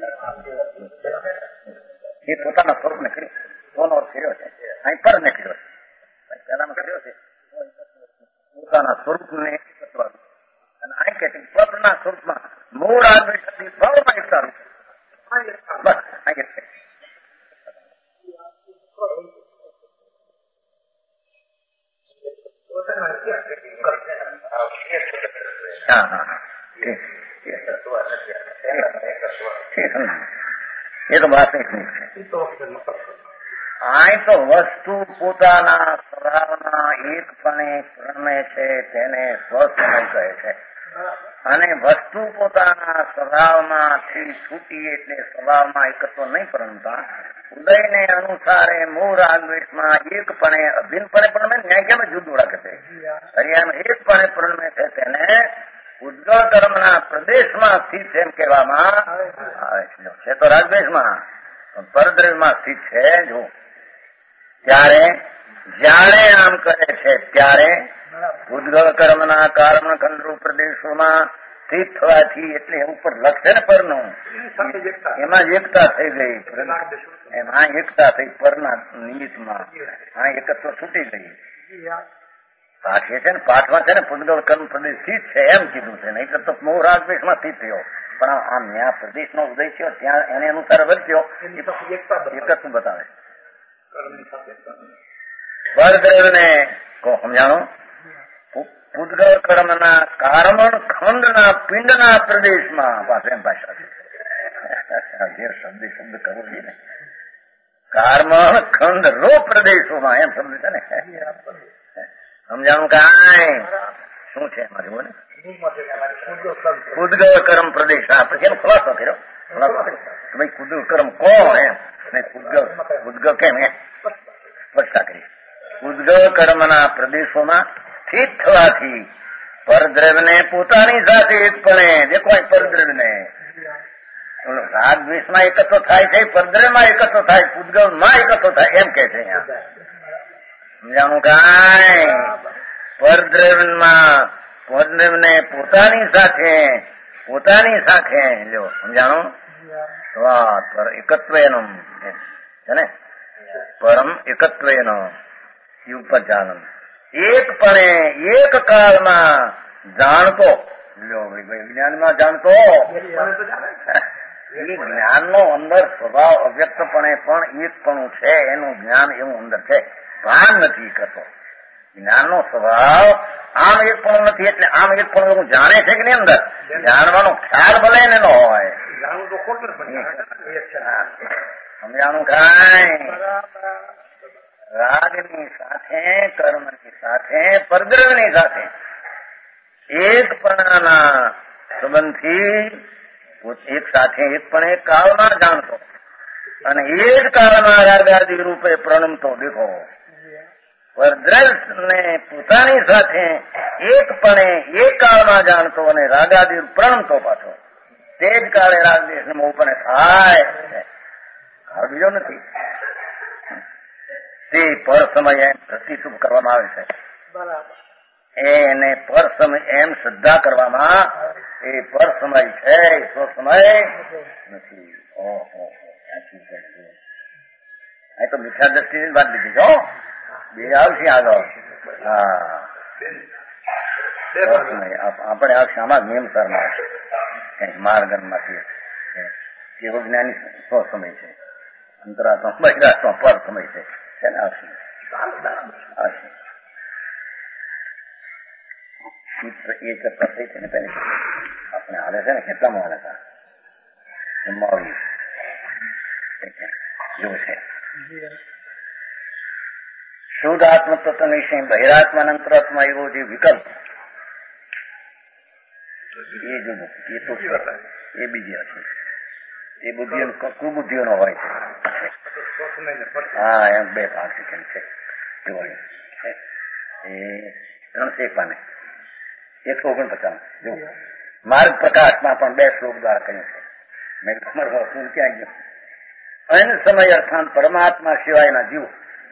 એ પોતાના સ્વરૂપ ને કર્યું સ્વનો અર્થ કર્યો છે. અહીં પર ને કર્યો છે પેલામાં કર્યો છે પોતાના સ્વરૂપ ને અને અહીં કે પદના સ્વરૂપમાં મૂળ આદમી ભાવમાં એકતા રૂપ બસ અહીં છે. હા હા હા એ તો વાત નહીં છે. અહીં તો વસ્તુ પોતાના સ્વભાવના એકપણે પ્રણમે છે તેને સ્વસમય કહે છે. અને વસ્તુ પોતાના સ્વભાવમાંથી છૂટી એટલે સ્વભાવમાં એકત્વ નહીં પ્રણમતા ઉદયને અનુસારે મૂળ રાગદ્વેષમાં એકપણે અભિન્નપણે પ્રણમે ન્યાય કેમ જુદું રાખે હરિયામાં એકપણે પ્રણમે છે તેને ઉદ્ગળ કર્મના પ્રદેશમાં સ્થિત એમ કહેવામાં આવે છે. તો રાગદ્વેષમાં પરદ્રવ્યમાં સ્થિત છે. જો ત્યારે જ્યારે આમ કરે છે ત્યારે ઉદ્ગળ કર્મના કારણ ખંડરૂપ પ્રદેશોમાં સ્થિત થવાથી એટલે ઉપર લખશે ને પરનું એમાં જ એકતા થઈ ગઈ. એમાં એકતા થઈ પરના નિમિત્તમાં આ એકત્વ છૂટી ગઈ. પાઠ છે ને પાઠમાં છે ને પુદ્ગળ કર્મ પ્રદેશ સ્થિત છે એમ કીધું છે. નહીં તો મૂળ રાગદ્વેષમાં સ્થિત થયો પણ આમ ત્યાં પ્રદેશનો ઉદય થયો ત્યાં એને અનુસાર વર્ત્યો એકત્વ બતાવે. પરદ્રવ્યને કો સમજાણો પુદ્ગળ કર્મના કારમણ ખંડના પિંડના પ્રદેશમાં પાસે એમ ભાષા છે શબ્દ શબ્દ કરવો જોઈએ ને કારમણ ખંડ રો પ્રદેશોમાં એમ શબ્દ છે ને સમજાણું કાંઈ શું છે એમાં જુઓ ને પુદ્ગળ કર્મ પ્રદેશ આ પછી એનો ખુલાસો કર્યો ભાઈ પુદ્ગળ કર્મ કોણ એમ પુદ્ગળ પુદ્ગળ કેમ એમ સ્પષ્ટતા કરી. પુદ્ગળ કર્મના પ્રદેશોમાં સ્થિત થવાથી પરદ્રવ્યને પોતાની સાથે એકપણે દેખો પરદ્રવ્યને રાગદ્વેષમાં એકત્ર થાય છે પરદ્રવ્યમાં એકત્ર થાય પુદ્ગળમાં એકત્ર થાય એમ કે છે. સમજાણું કાંઈ પરદ્રવ્યમાં પરદ્રવ્યને પોતાની સાથે પોતાની સાથે લ્યો સમજાણું પર એકત્વેનો છે ને પરમ એકત્વેનો ઉપજાનન એકપણે એક કાળમાં જાણતો લ્યો વિજ્ઞાનમાં જાણતો એ જ્ઞાનનો અંદર સ્વભાવ અવ્યક્તપણે પણ એકપણું છે એનું જ્ઞાન એવું અંદર છે. ભાન નથી કરતો. જ્ઞાનનો સ્વભાવ આમ એકપણું નથી એટલે આમ એકપણું જાણે છે કે નહીં અંદર જાણવાનો ખ્યાલ ભલે ને ન હોય સમજાણું કાંઈ રાગની સાથે કર્મની સાથે પરદ્રવ્યની સાથે એકપણાના સંબંધથી એક સાથે એકપણે કાળમાં જાણતો અને એ જ કાળમાં રાગાદી રૂપે પ્રણમતો દેખો. પર દ્રષ્ટને પોતાની સાથે એકપણે એક કાળમાં જાણતો અને રાગાદી પ્રણમતો પાછો તે જ કાળે રાગદેશ મોપને થાય કાળ બીજો નથી. તે પર સમય એમ પ્રતિ શુભ કરવામાં આવે છે.
બરાબર.
એને પર સમય એમ શ્રદ્ધા કરવામાં એ પર સમય છે, સ્વ સમય નથી. ઓહો એ તો મિથ્યા દ્રષ્ટિની વાત લીધી છો. બે આવશે આગળ. હા આપણે આવશે આમાં નિયમ સરમાં માર્ગન માંથી એવો જ્ઞાની સ્વ સમય છે, અંતરાત્મા બહિરાત્મા પર સમય છે. તેને આવશે આવશે એ ચર્ચા થઈ છે ને પેલી આપણે હાલે છે ને કેટલામાં હાલે હતા જમાવી જેવું છે. શુદ્ધ આત્મ તત્વ વિશે બહિરાત્મા અંતરાત્મા એવો જે વિકલ્પ એ જુદું એ તો એ બીજી હતી. એ બુદ્ધિઓ કુબુદ્ધિઓનો હોય છે. હા એમ બે ભાગ શીખેલ છે. એ ત્રણસો એક પાને એકસો ઓગણપચાસ જો માર્ગ પ્રકાશમાં પણ બે શ્લોક દ્વારા કહ્યું છે. મેં શું ક્યાં ગયું? અન સમય અર્થાત પરમાત્મા સિવાયના જીવ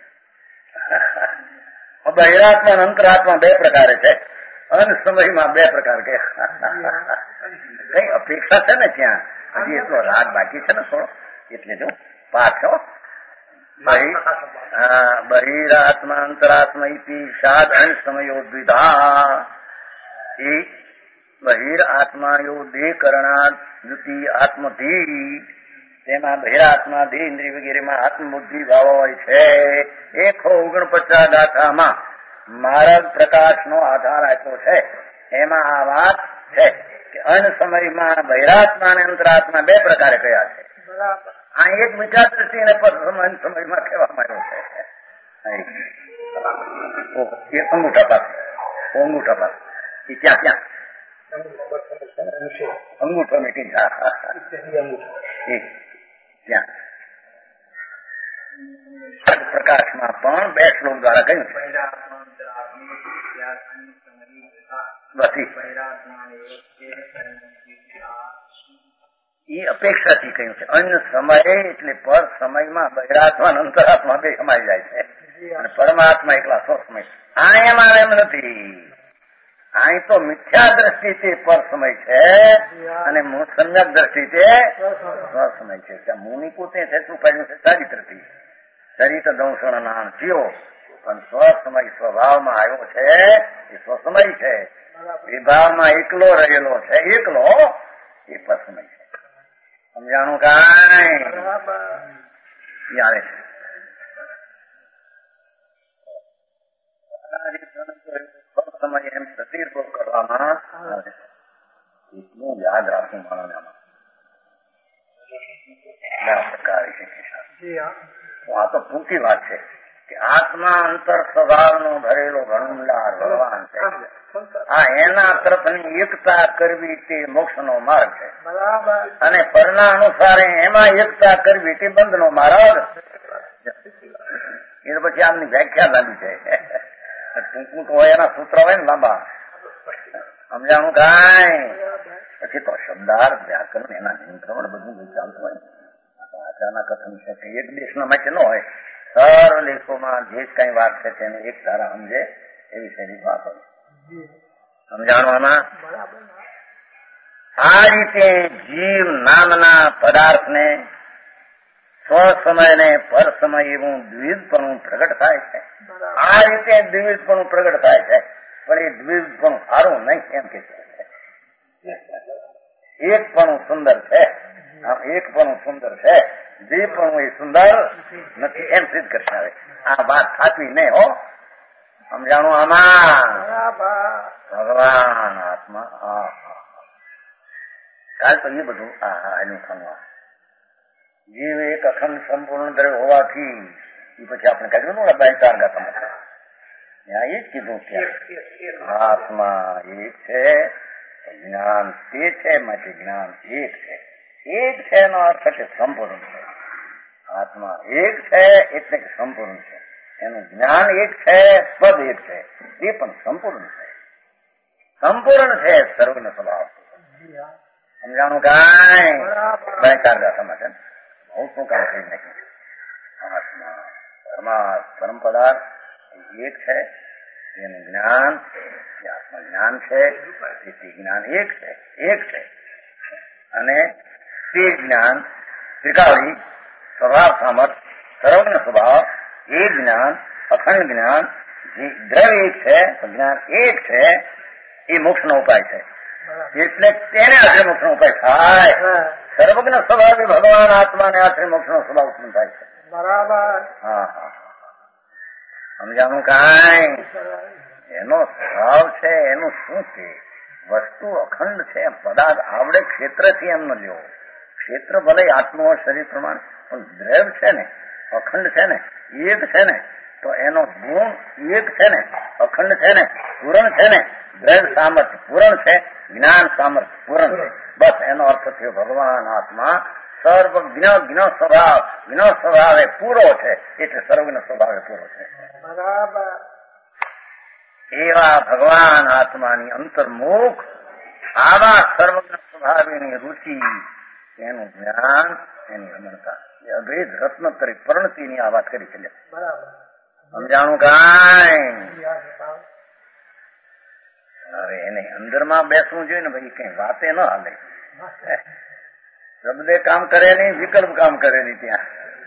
બહિરાત્મા અંતરાત્મા બે પ્રકારે છે. અન સમયમાં બે પ્રકાર કે કઈ અપેક્ષા છે ને ત્યાં હજી એટલો રાગ બાકી છે ને થોડો એટલે જો પાછો બહિરાત્મા અંતરાત્મા ઇતિ સાદ અન સમયો દ્વિધા એ બહિર આત્માયો દેહ કરણાત દ્વિતીય આત્મધી તેમાં બહિરાત્મા દેહ ઇન્દ્રિય વગેરેમાં આત્મબુદ્ધિ ભાવ હોય છે. એકસો ઓગણપચાસ ગાથામાં માર્ગ પ્રકાશનો આધાર આપ્યો છે. એમાં આ વાત છે કે અન સમયમાં બહિરાત્મા અને અંતરાત્મા બે પ્રકારે કયા છે. આ એક મિથ્યા દ્રષ્ટિ અને પર અન સમયમાં કહેવામાં આવ્યો છે. એ અંગૂઠા પાસે અંગૂઠા પાસે એ ક્યાં ક્યાં અંગૂઠો મીટિંગ ત્યાં પ્રકાશમાં પણ બે શ્લોક દ્વારા કહ્યું છે. એ અપેક્ષાથી કહ્યું છે. અન્ય સમય એટલે પર સમયમાં બહિરાત્મા અંતરાત્મા બે સમાઈ જાય છે અને પરમાત્મા એકલા સ્વ સમય. આ એમાં એમ નથી. અહીં તો મિથ્યા દ્રષ્ટિ તે પર સમય છે અને સમ્યક દ્રષ્ટિ તે સ્વ સમય છે. ત્યાં મુનિ પોતે છે શું કહ્યું છે? ચારિત્રથી ચરિત દંશણ નામ થયો પણ સ્વ સમય સ્વભાવમાં આવ્યો છે એ સ્વ સમય છે. વિભાવમાં એકલો રહેલો છે એકલો એ પર સમય છે. સમજાણું કાંઈ આવે છે. સમય એમ પ્રતિર્ભવ કરવામાં આવે છે. એટલું યાદ રાખવું માણસને આમાં પ્રકારે છે. આ તો ટૂંકી વાત છે કે આત્મા અંતર સ્વભાવનો ભરેલો ભણુલાર ભગવાન છે. આ એના તરફની એકતા કરવી તે મોક્ષનો માર્ગ છે અને પરના અનુસારે એમાં એકતા કરવી તે બંધનો માર્ગ. એ પછી આમની વ્યાખ્યા લાંબી છે. ટૂંકું તો હોય એના સૂત્ર હોય ને લાંબા. સમજાણું કાંઈ પછી તો શબ્દાર્થ વ્યાકરણ એના નિયંત્રણ બધું ચાલતું હોય. આચારના કથન છે કે એક દેશના માટે ન હોય. સર્વ લેખોમાં જે કઈ વાત છે તેને એક ધારા સમજે એવી શૈલી વાત હોય. સમજાણવામાં આ રીતે જીવ નામના પદાર્થને સ્વ સમય ને પર સમય એવું દ્વિવિધપણું પ્રગટ થાય છે. આ રીતે દ્વિવિધપણું પ્રગટ થાય છે પણ એ દ્વિવિધપણું સારું નહીં એમ કે છે. એકપણું સુંદર છે, એકપણું સુંદર છે, દ્વિપણું એ સુંદર નથી એમ સિદ્ધ કરશે. આવે આ વાત સાચી નહીં હો. સમજાણું આમાં ભગવાન આત્મા હા કાલ તો એ બધું આ એનું ખનવા જીવ એક અખંડ સંપૂર્ણ દ્રવ્ય હોવાથી એ પછી આપણે કહ્યું ને બે ચાર ગાતા ત્યાં એ જ કીધું કે આત્મા એક છે, જ્ઞાન તે છે માટે જ્ઞાન એક છે. એક છે એનો અર્થ છે સંપૂર્ણ છે. આત્મા એક છે એટલે કે સંપૂર્ણ છે. એનું જ્ઞાન એક છે, પદ એક છે, એ પણ સંપૂર્ણ છે. સંપૂર્ણ છે સર્વનો સ્વભાવ. સમજાણું કાંઈ બે ચાર દાખલામાં છે બહુ શું કામ કરી નાખ્યું છે. આત્મા પરમા પરમ પદાર્થ એક છે, એનું જ્ઞાન એ આત્મા જ્ઞાન છે, તેથી જ્ઞાન એક છે એક છે અને તે જ્ઞાન ત્રિકાળી સ્વભાવ સામર્થ સર્વજ્ઞ સ્વભાવ એ જ્ઞાન અખંડ જ્ઞાન જે દ્રવ્ય એક છે, જ્ઞાન એક છે, એ મોક્ષ નો ઉપાય છે. એટલે તેને આશ્રય મોક્ષ નો ઉપાય થાય. સર્વજ્ઞ સ્વભાવ ભગવાન આત્માને આશ્રય મોક્ષ નો સ્વભાવ ઉત્પન્ન થાય છે. બરાબર. હા હા સમજાણું કાંઈ એનો સ્વભાવ છે એનું શું છે? વસ્તુ અખંડ છે, પદાર્થ આવડે ક્ષેત્રથી એમ ન લેવો. ક્ષેત્ર ભલે આત્મા શરીર પ્રમાણે પણ દ્રવ્ય છે ને, અખંડ છે ને, એક છે ને, તો એનો ગુણ એક છે ને, અખંડ છે ને, પૂરણ છે ને, દ્રવ્ય સામર્થ્ય પૂરણ છે, જ્ઞાન સામર્થ્ય પૂરણ છે. બસ એનો અર્થ થયો ભગવાન આત્મા સર્વજ્ઞ જ્ઞ સ્વભાવ જ્ઞ સ્વભાવ એ પૂરો છે એટલે સર્વજ્ઞ સ્વભાવ એ પૂરો છે. બરાબર. એવા ભગવાન આત્માની અંતર્મુખ આવા સર્વજ્ઞ સ્વભાવની રુચિ, એનું જ્ઞાન, એની અનંતતા એ અભેદ રત્નોત્તરી પરણતીની આ વાત કરી છે. બરાબર. સમજાણું કાંઈ? હવે એને અંદરમાં બેસવું જોઈએ ને ભાઈ, કઈ વાતે ન હાલે. શબ્દે કામ કરે નહીં, વિકલ્પ કામ કરે નહીં ત્યાં.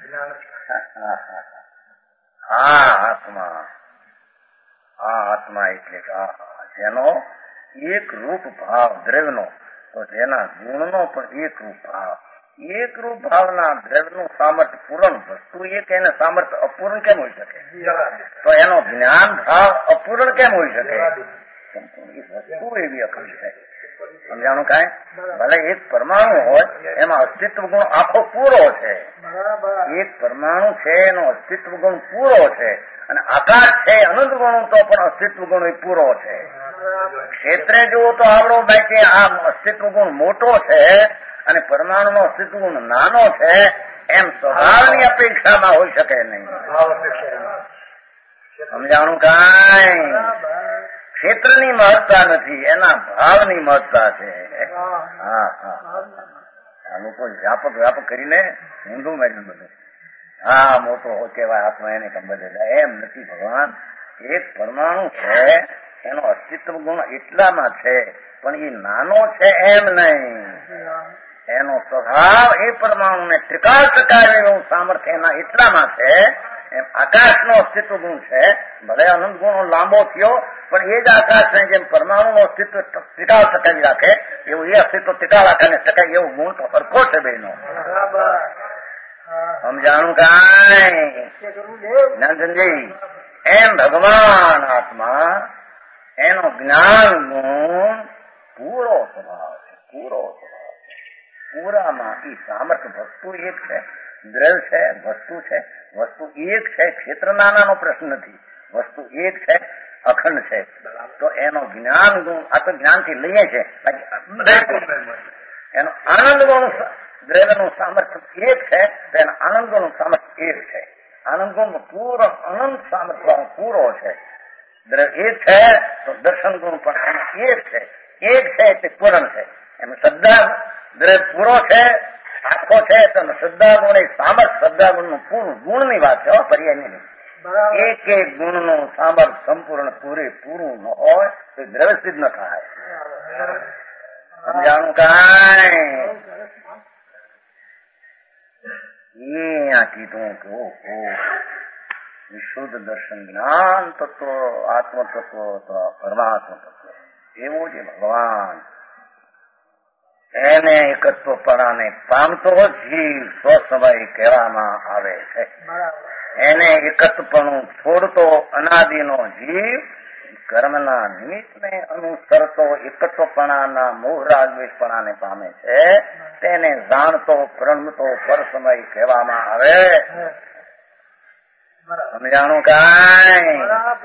હા આત્મા, આ આત્મા એટલે જેનો એક રૂપ ભાવ દ્રવ્યનો, તો જેના ગુણનો પણ એક રૂપ ભાવ, એક રૂપ ભાવના દ્રવ્યનું સામર્થ્ય પૂર્ણ વસ્તુ એક, એને સામર્થ્ય અપૂર્ણ કેમ હોઈ શકે? તો એનો જ્ઞાન ભાવ અપૂર્ણ કેમ હોઈ શકે? વસ્તુ એવી અખંડ છે. સમજાણું કાંઈ? ભલે એક પરમાણુ હોય એમાં અસ્તિત્વ ગુણ આખો પૂરો છે. એક પરમાણુ છે એનો અસ્તિત્વ ગુણ પૂરો છે, અને આકાશ છે અનંત ગુણ તો પણ અસ્તિત્વ ગુણ એ પૂરો છે. ક્ષેત્રે જુઓ તો આવડો બાકી આ અસ્તિત્વ ગુણ મોટો છે અને પરમાણુ નો અસ્તિત્વ ગુણ નાનો છે, એમ સ્વભાવની અપેક્ષામાં હોઈ શકે નહીં. સમજાણું કાંઈ? ક્ષેત્રની મહત્તા નથી, એના ભાવની મહત્તા છે. હા હા આ લોકો વ્યાપક વ્યાપક કરીને ઊંધું માર્યું બધું. હા મોટો હો કેવાય આત્મા, એને કમ બધે એમ નથી. ભગવાન એક પરમાણુ છે, એનો અસ્તિત્વ ગુણ એટલામાં છે, પણ એ નાનો છે એમ નહીં. એનો સ્વભાવ એ પરમાણુને ત્રિકાળ ટકાવે એવું સામર્થ્ય એના એટલામાં છે. એમ આકાશનો અસ્તિત્વ ગુણ છે, ભલે અનંત ગુણો લાંબો થયો પણ એ જ આકાશને જેમ પરમાણુનું અસ્તિત્વ ટીકાળ ટકાવી રાખે એવું એ અસ્તિત્વ ટીકાળ આકાને ટકાય એવું ગુણ તો સરખો છે બેનો. સમજાણું કાંઈ? નંદનજી એમ ભગવાન આત્મા એનો જ્ઞાન ગુણ પૂરો સ્વભાવ છે, પૂરો સ્વભાવ છે. પૂરામાં એ સામર્થ્ય વસ્તુ એક છે, દ્રવ્ય છે, વસ્તુ છે, વસ્તુ એક છે. ક્ષેત્ર નાનાનો પ્રશ્ન નથી, વસ્તુ એક છે, અખંડ છે. તો એનો જ્ઞાન ગુણ આ તો જ્ઞાનથી લઈએ છે, એનો આનંદ ગુણ દ્રવ્યનું સામર્થ્ય એક છે, તો એનો આનંદ ગુણનું સામર્થ્ય એક છે. આનંદ ગુણ પૂરો અનંત સામર્થ્ય પૂરો છે. દ્રવ્ય એક છે તો દર્શન ગુણ પણ એનો એક છે, એક છે તે પૂરણ છે. એમાં શ્રદ્ધા દ્રવ્ય પૂરો છે, આખો છે, તો શ્રદ્ધા ગુણ એ સામર્થ્ય શ્રદ્ધા ગુણ નું પૂર્ણ ગુણ ની વાત છે, પર્યાય નહીં. એક એક ગુણ નું સામર્થ્ય સંપૂર્ણ પૂરે પૂરું ન હોય તો દ્રવ્ય સિદ્ધ ન થાય. સમજાણું કાંઈ? અહીંયા કીધું કે ઓહો વિશુદ્ધ દર્શન જ્ઞાન તત્વ આત્મ તત્વ પરમાત્મ તત્વ એવું છે ભગવાન. એને એકત્વપણાને પામતો જીવ સ્વસમય કહેવામાં આવે છે. એને એકત્વપણું છોડતો અનાદિનો જીવ કર્મના નિમિત્તને અનુસરતો એકત્વપણાના મોહરાગવેશપણાને પામે છે. તેને જાણતો પ્રણમતો પરસમય કહેવામાં આવે. સમજાણું કાંઈ?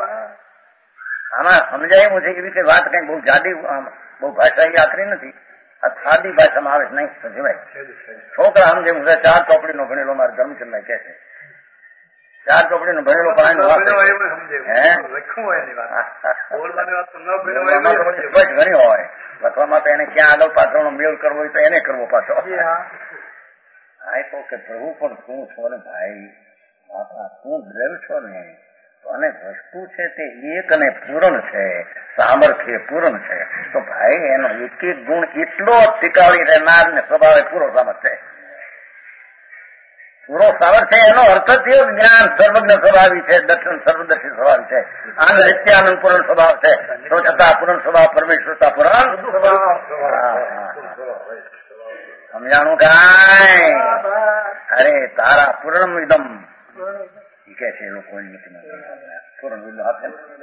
આમાં સમજાયું છે એવી કે વાત કઈ બહુ જાડી બહુ ભાષાઈ આખરી નથી. આ સાદી ભાષામાં આવે નહીં સમજાય. છોકરા આમ જેમ ચાર ચોપડીનો ભણેલો મારે ધર્મચંદ કે છે, ચાર ચોપડીનો ભણેલો પાણી ઘણી હોય લખવામાં, તો એને ક્યાં આગળ પાછળનો મેળ કરવો હોય તો એને કરવો પાછો. હા તો કે પ્રભુ પણ તું છો ને ભાઈ, બાપા તું દ્રવ છો ને, અને વસ્તુ છે તે એક અને પૂર્ણ છે, સામર્થ્ય પૂર્ણ છે. તો ભાઈ એનો એક એક ગુણ એટલો ટીકાવી રહેનાર ને સ્વભાવે પૂરો સામર્થ્ય, પૂરો સામર્થ્ય એનો અર્થ જ જ્ઞાન સર્વજ્ઞ સ્વભાવી છે, દર્શન સર્વદર્શી સ્વભાવ છે, આનંદ નિત્યાનંદ પૂર્ણ સ્વભાવ છે, તો છતાં પૂર્ણ સ્વભાવ પરમેશ્વરતા પૂર્ણ. સમજાણું કાંઈ? અરે તારા પૂર્ણ વિદમ કે છે એ લોકો પૂર્ણ વિદમ આપે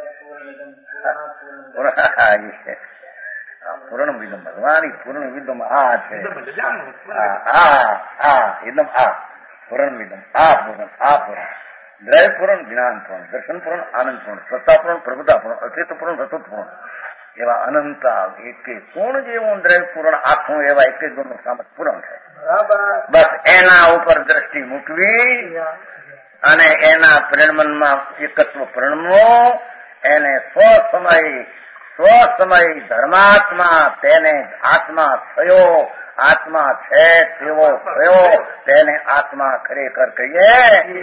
પૂર્ણ વિદમ ભગવાન પૂર્ણ વિદમ આ છે, એકદમ આ પૂર્ણ વિદમ આ પૂર્ણ આ પૂર્ણ દ્રવ્ય પૂર્ણ જ્ઞાન પૂર્ણ દર્શન પૂર્ણ આનંદ પૂર્ણ સત્તા પૂર્ણ પ્રભુતા પૂર્ણ અસ્તિત્વ પૂર્ણ સતત પૂર્ણ એવા અનંતા એક એક પૂર્ણ જેવું દ્રવ્ય પૂર્ણ આખું એવા એક એક ગુણનું સામર્થ્ય પૂર્ણ છે. બસ એના ઉપર દ્રષ્ટિ મૂકવી અને એના પરિણમનમાં એકત્વ પરિણમવો, એને સ્વસમય સ્વસમય ધર્માત્મા તેને આત્મા થયો, આત્મા છે તેવો થયો, તેને આત્મા ખરેખર કહીએ.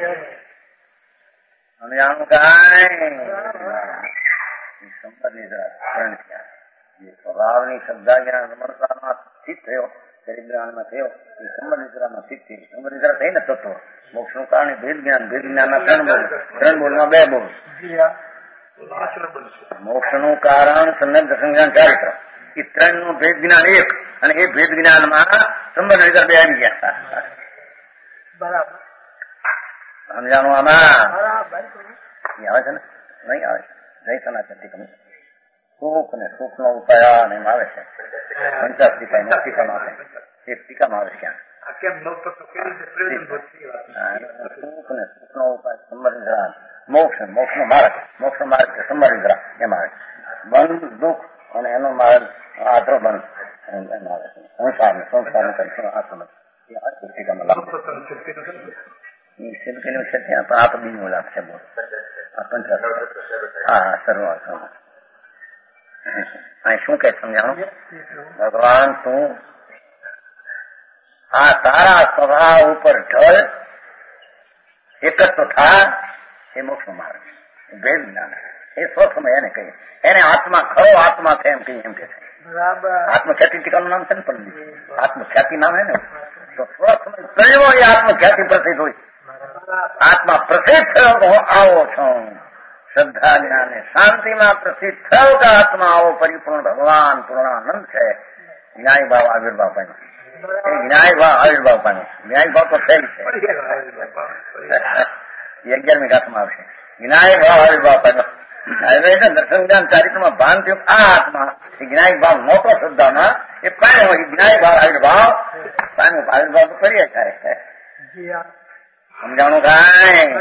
સમજાણું કાંઈ? સંપદની શરણ થયા જે સ્વભાવની શ્રદ્ધા જ્ઞાન રમણતામાં સ્થિત થયો, શરીર જ્ઞાનમાં થયો, એ સંબંધિતરામાં સ્થિત થઈ. સંબંધિતરા થઈને તત્વ મોક્ષનું કારણ ભેદ જ્ઞાન, ભેદ જ્ઞાનના ત્રણ બોલ, ત્રણ બોલમાં બે બોલ. મોક્ષનું કારણ સંદર્ભ દર્શન જ્ઞાન ચારિત્ર, એ ત્રણ નું ભેદ જ્ઞાન એક, અને એ ભેદ જ્ઞાનમાં સંબંધિતરા બે આવી ગયા.
બરાબર
સમજાણું? આમાં આવે છે ને નહીં આવે? જય સનાતન સુખ ને સુખ નો ઉપાય એમ આવે છે પંચાસ ટીકા ટીકામાં આવે, એક ટીકામાં આવે ક્યાં સુખ ને સુખ નો ઉપાય સંબંધિત મોક્ષ, મોક્ષ નો માર્ગ, મોક્ષ નો માર્ગ સંબંધિત એમ આવે. બંધ દુઃખ અને એનો માર્ગ આધરો બંધ એમ આવે છે. સંસાર ને સંસાર ને આ સમજ ટીકામાં લાભ સિદ્ધનું છે ત્યાં તો આપ બી લાભ છે. બોલ પંચાસ હા સર્વ અહીં શું કે સમજાણું? ભગવાન તું આ તારા સ્વભાવ ઉપર ઢળ એકત્વ થા, એ મોક્ષ નો માર્ગ, ભેદ જ્ઞાન, એ સ્વસમય એને કહીએ. એને આત્મા ખરો આત્મા છે એમ કહીએ, એમ કે છે. આત્મખ્યાતિ ટીકાનું નામ છે ને પંડિત, આત્મખ્યાતિ નામ હે ને. તો સ્વસમય પ્રયો એ આત્મખ્યાતિ પ્રસિદ્ધ હોય. આત્મા પ્રસિદ્ધ થયો તો હું આવો છું, શ્રદ્ધા જ્ઞાને શાંતિમાં પ્રસિદ્ધ થયો કે આત્મા આવો પરિપૂર્ણ ભગવાન પૂર્ણાનંદ છે. ન્યાય ભાવ આવિર્ભાવ પામ્યો, એ ન્યાય ભાવ આવિર્ભાવ પામ્યો. ન્યાય ભાવ તો થઈ છે, અગિયારમી ગાથમાં આવશે. જ્ઞાય ભાવ આવિર્ભાવ પામ્યો. દર્શન જ્ઞાન ચારિત્રમાં ભાન થયું આ આત્મા એ જ્ઞાય ભાવ મોટો શ્રદ્ધામાં એ પામ્યો હોય. જ્ઞાય ભાવ આવિર્ભાવ પામ્યો, આવિર્ભાવ તો કરીએ થાય. સમજાણું કાંઈ?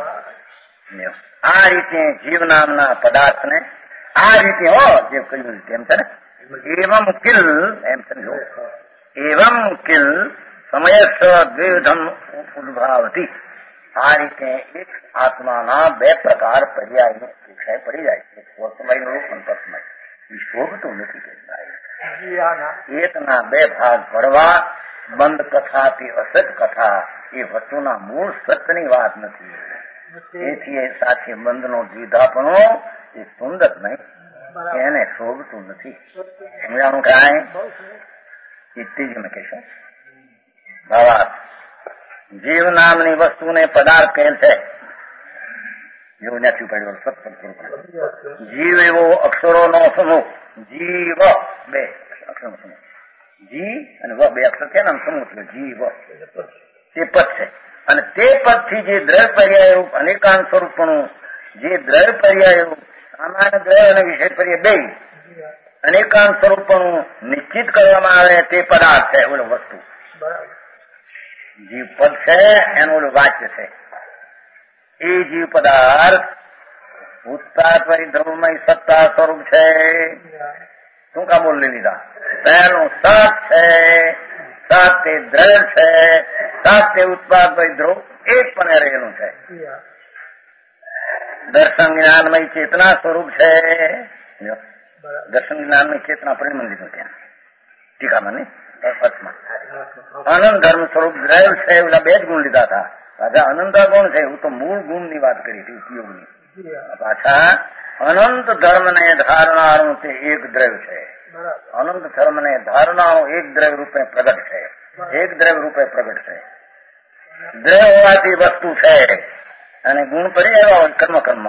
આ રીતે જીવ નામના પદાર્થ ને આ રીતે હો જે કહ્યું તેમ છે ને, એવમ કિલ એમ સમજો, એવમ કિલ સમયસ્થ દ્વિધમ ઉદ્ભાવતી. આ રીતે એક આત્માના બે પ્રકાર પર્યાય શિક્ષા પડી જાય છે, સ્વસમય નું પણ તત્મય. એ શોભતું નથી કે એકના બે ભાગ ભરવા, બંધ કથાથી અસત કથા, એ વસ્તુના મૂળ સત્યની વાત નથી. તેથી એ સાથે બંધનો દ્વિધાપણો એ સુંદર નહીં, એને શોભતું નથી. સમજાણું કાંઈ? એ ત્રીજું કહેશો ભાવાર્થ. જીવ નામની વસ્તુને પદાર્થ કહેલ છે. જેવું નથી પડ્યું સત્સંગ જીવ એવો અક્ષરોનો સમૂહ, જીવ બે અક્ષરનો સમૂહ, જી અને વ બે અક્ષર છે ને સમૂહ છે જીવ, તે પદ છે. અને તે પદથી જે દ્રવ્ય પર્યાય રૂપ અનેકાંત સ્વરૂપનું, જે દ્રવ્ય પર્યાય રૂપ સામાન્ય દ્રવ્ય અને વિષય પર્યાય બે અનેકાંત સ્વરૂપનું નિશ્ચિત કરવામાં આવે તે પદાર્થ છે. ઓલો વસ્તુ જીવ પદ છે, એનું ઓલું વાચ્ય છે. એ જીવ પદાર્થ ઉત્તા પરિધ્રુવમય સત્તા સ્વરૂપ છે. ટૂંકા બોલ લઈ લીધા. પહેલું સત છે, સત તે દ્રઢ છે, સત તે ઉત્પાદ ભાઈ ધ્રુવ એક પણ રહેલું છે. દર્શન જ્ઞાનમય ચેતના સ્વરૂપ છે. દર્શન જ્ઞાનમય ચેતના પરિણામ લીધું ત્યાં ટીકામાં ને અર્થમાં. અનંત ધર્મ સ્વરૂપ દ્રૈવ છે, એવા બે જ ગુણ લીધા હતા. પાછા અનંત ગુણ છે, હું તો મૂળ ગુણ ની વાત કરી હતી ઉપયોગની. પાછા અનંત ધર્મ ને ધારનારું તે એક દ્રવ્ય છે. અનંત ધર્મ ને ધારનારું એક દ્રવ્ય રૂપે પ્રગટ છે. એક દ્રવ્ય રૂપે પ્રગટ છે. દ્રવ્ય હોવાથી વસ્તુ છે અને ગુણ પર્યાય હોય કર્મ કર્મ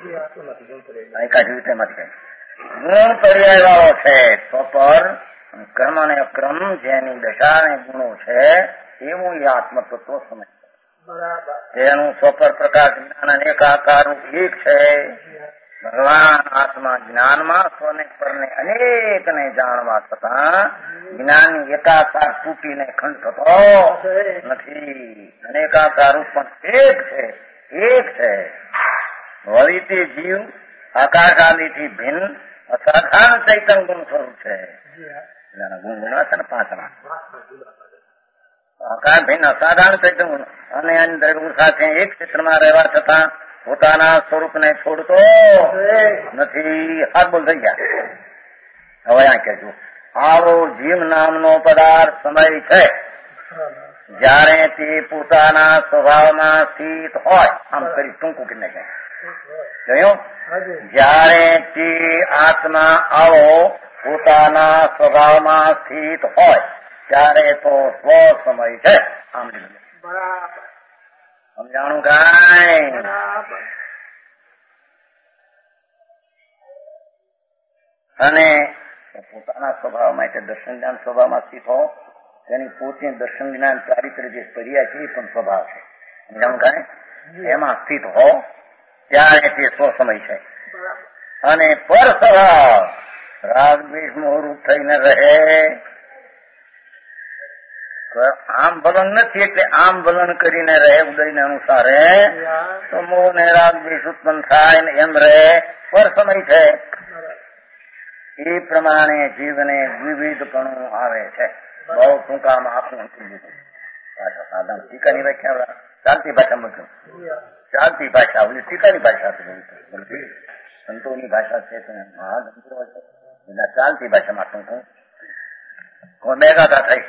એકાદ રીતે ગુણ પર્યાય છે. તો પર કર્મ અને અક્રમ જેની દશા ને ગુણો છે એવું એ આત્મતત્વ સમજ. તેનું સ્વપર પ્રકાશ જ્ઞાન અનેકાકાર એક છે. ભગવાન આત્મા જ્ઞાનમાં સ્વને પરને અનેક ને જાણવા છતાં જ્ઞાનની એકાકાર તૂટીને ખંડ થતો નથી. અનેકાકાર પણ એક છે, એક છે. વળી તે જીવ આકાશ આદિથી ભિન્ન અસાધારણ ચૈતન્ય ગુણ સ્વરૂપ છે. ગુણ ગુણા છે ને પાંચના આકાર ભિન્ન અસાધારણ ચૈતન્ય ગુણ અને અંદર સાથે એક ક્ષેત્રમાં રહેવા છતાં પોતાના સ્વરૂપને છોડતો નથી. હાથ બોલ થઈ ગયા. હવે આ કહેજો, આવો જીવ નામનો પદાર્થ સમય છે જયારે તે પોતાના સ્વભાવમાં સ્થિત હોય. આમ કરી ટૂંકું કરીને કહ્યું, જયારે તે આત્મા આવો પોતાના સ્વભાવમાં સ્થિત હોય ત્યારે તો સ્વ સમય છે. આમ સમજાણું કાંઈ? અને પોતાના સ્વભાવમાં એટલે દર્શન જ્ઞાન સ્વભાવમાં સ્થિત હો, તેની પોતે દર્શન જ્ઞાન ચારિત્ર જે પર્યા છે એ પણ સ્વભાવ છે. સમજાણું કાંઈ? એમાં સ્થિત હો ત્યારે તે સ્વ સમય છે. અને પર સ્વભાવ રાગ દ્વેષ મોહરૂપ થઈને રહે. આમ વલણ નથી એટલે આમ વલણ કરીને રહે ઉદયને અનુસારે તો મોહ ને રાગ દ્વેષ ઉત્પન્ન થાય ને એમ રહે. પર સમય છે એ પ્રમાણે જીવને વિવિધપણું આવે છે. બહુ ટૂંકામાં આપણું અંતિમ લીધું. સાધન ટીકાની વ્યાખ્યા ચાલતી ભાષા મૂક્યું. ચાલતી ભાષા ઓલી ટીકાની ભાષા સંતોની ભાષા છે મહાગંભીર હોય છે. એટલે ચાલતી ભાષામાં ટૂંકું બેગાતા થઈ.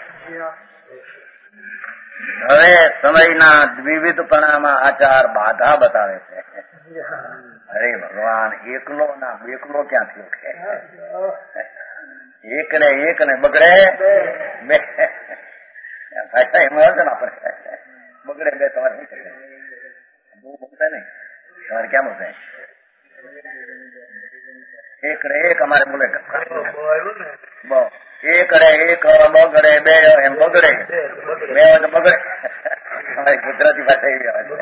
હવે સમયના વિવિધપણામાં આચાર બાધા બતાવે છે. અરે ભગવાન એકલો ના બેકલો ક્યાં થયો છે? એક ને એક ને બગડે બે ભાષા એમાં ના પડે. બગડે બે તમારે શું કરે? બહુ બોલતા નહીં તમારે ક્યાં બોલતા? એક રે એક અમારે બોલે એક રે એક બગડે બે એમ બગડે બે હોય તો બગડે. અમારી ગુજરાતી ભાષા એવી આવે.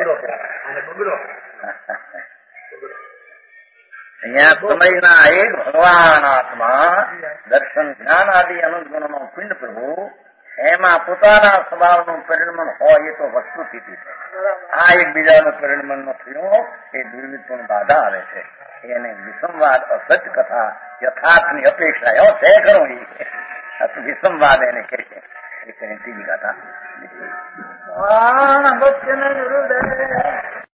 અહીંયા સમયના એક ભગવાન આત્મા દર્શન જ્ઞાન આદિ અનંત ગુણનો પિંડ પ્રભુ એમાં પોતાના સ્વભાવનું પરિણમન હોય એ તો વસ્તુ સ્થિતિ છે. આ એકબીજાનું પરિણમન ન થયું એ દ્વિવિધ પણ બાધા આવે છે. એને વિસંવાદ અસત્ય કથા યથાર્થની અપેક્ષા એવો છે ખરું એ વિસંવાદ એને કહે છે. એ ત્રીજી કથા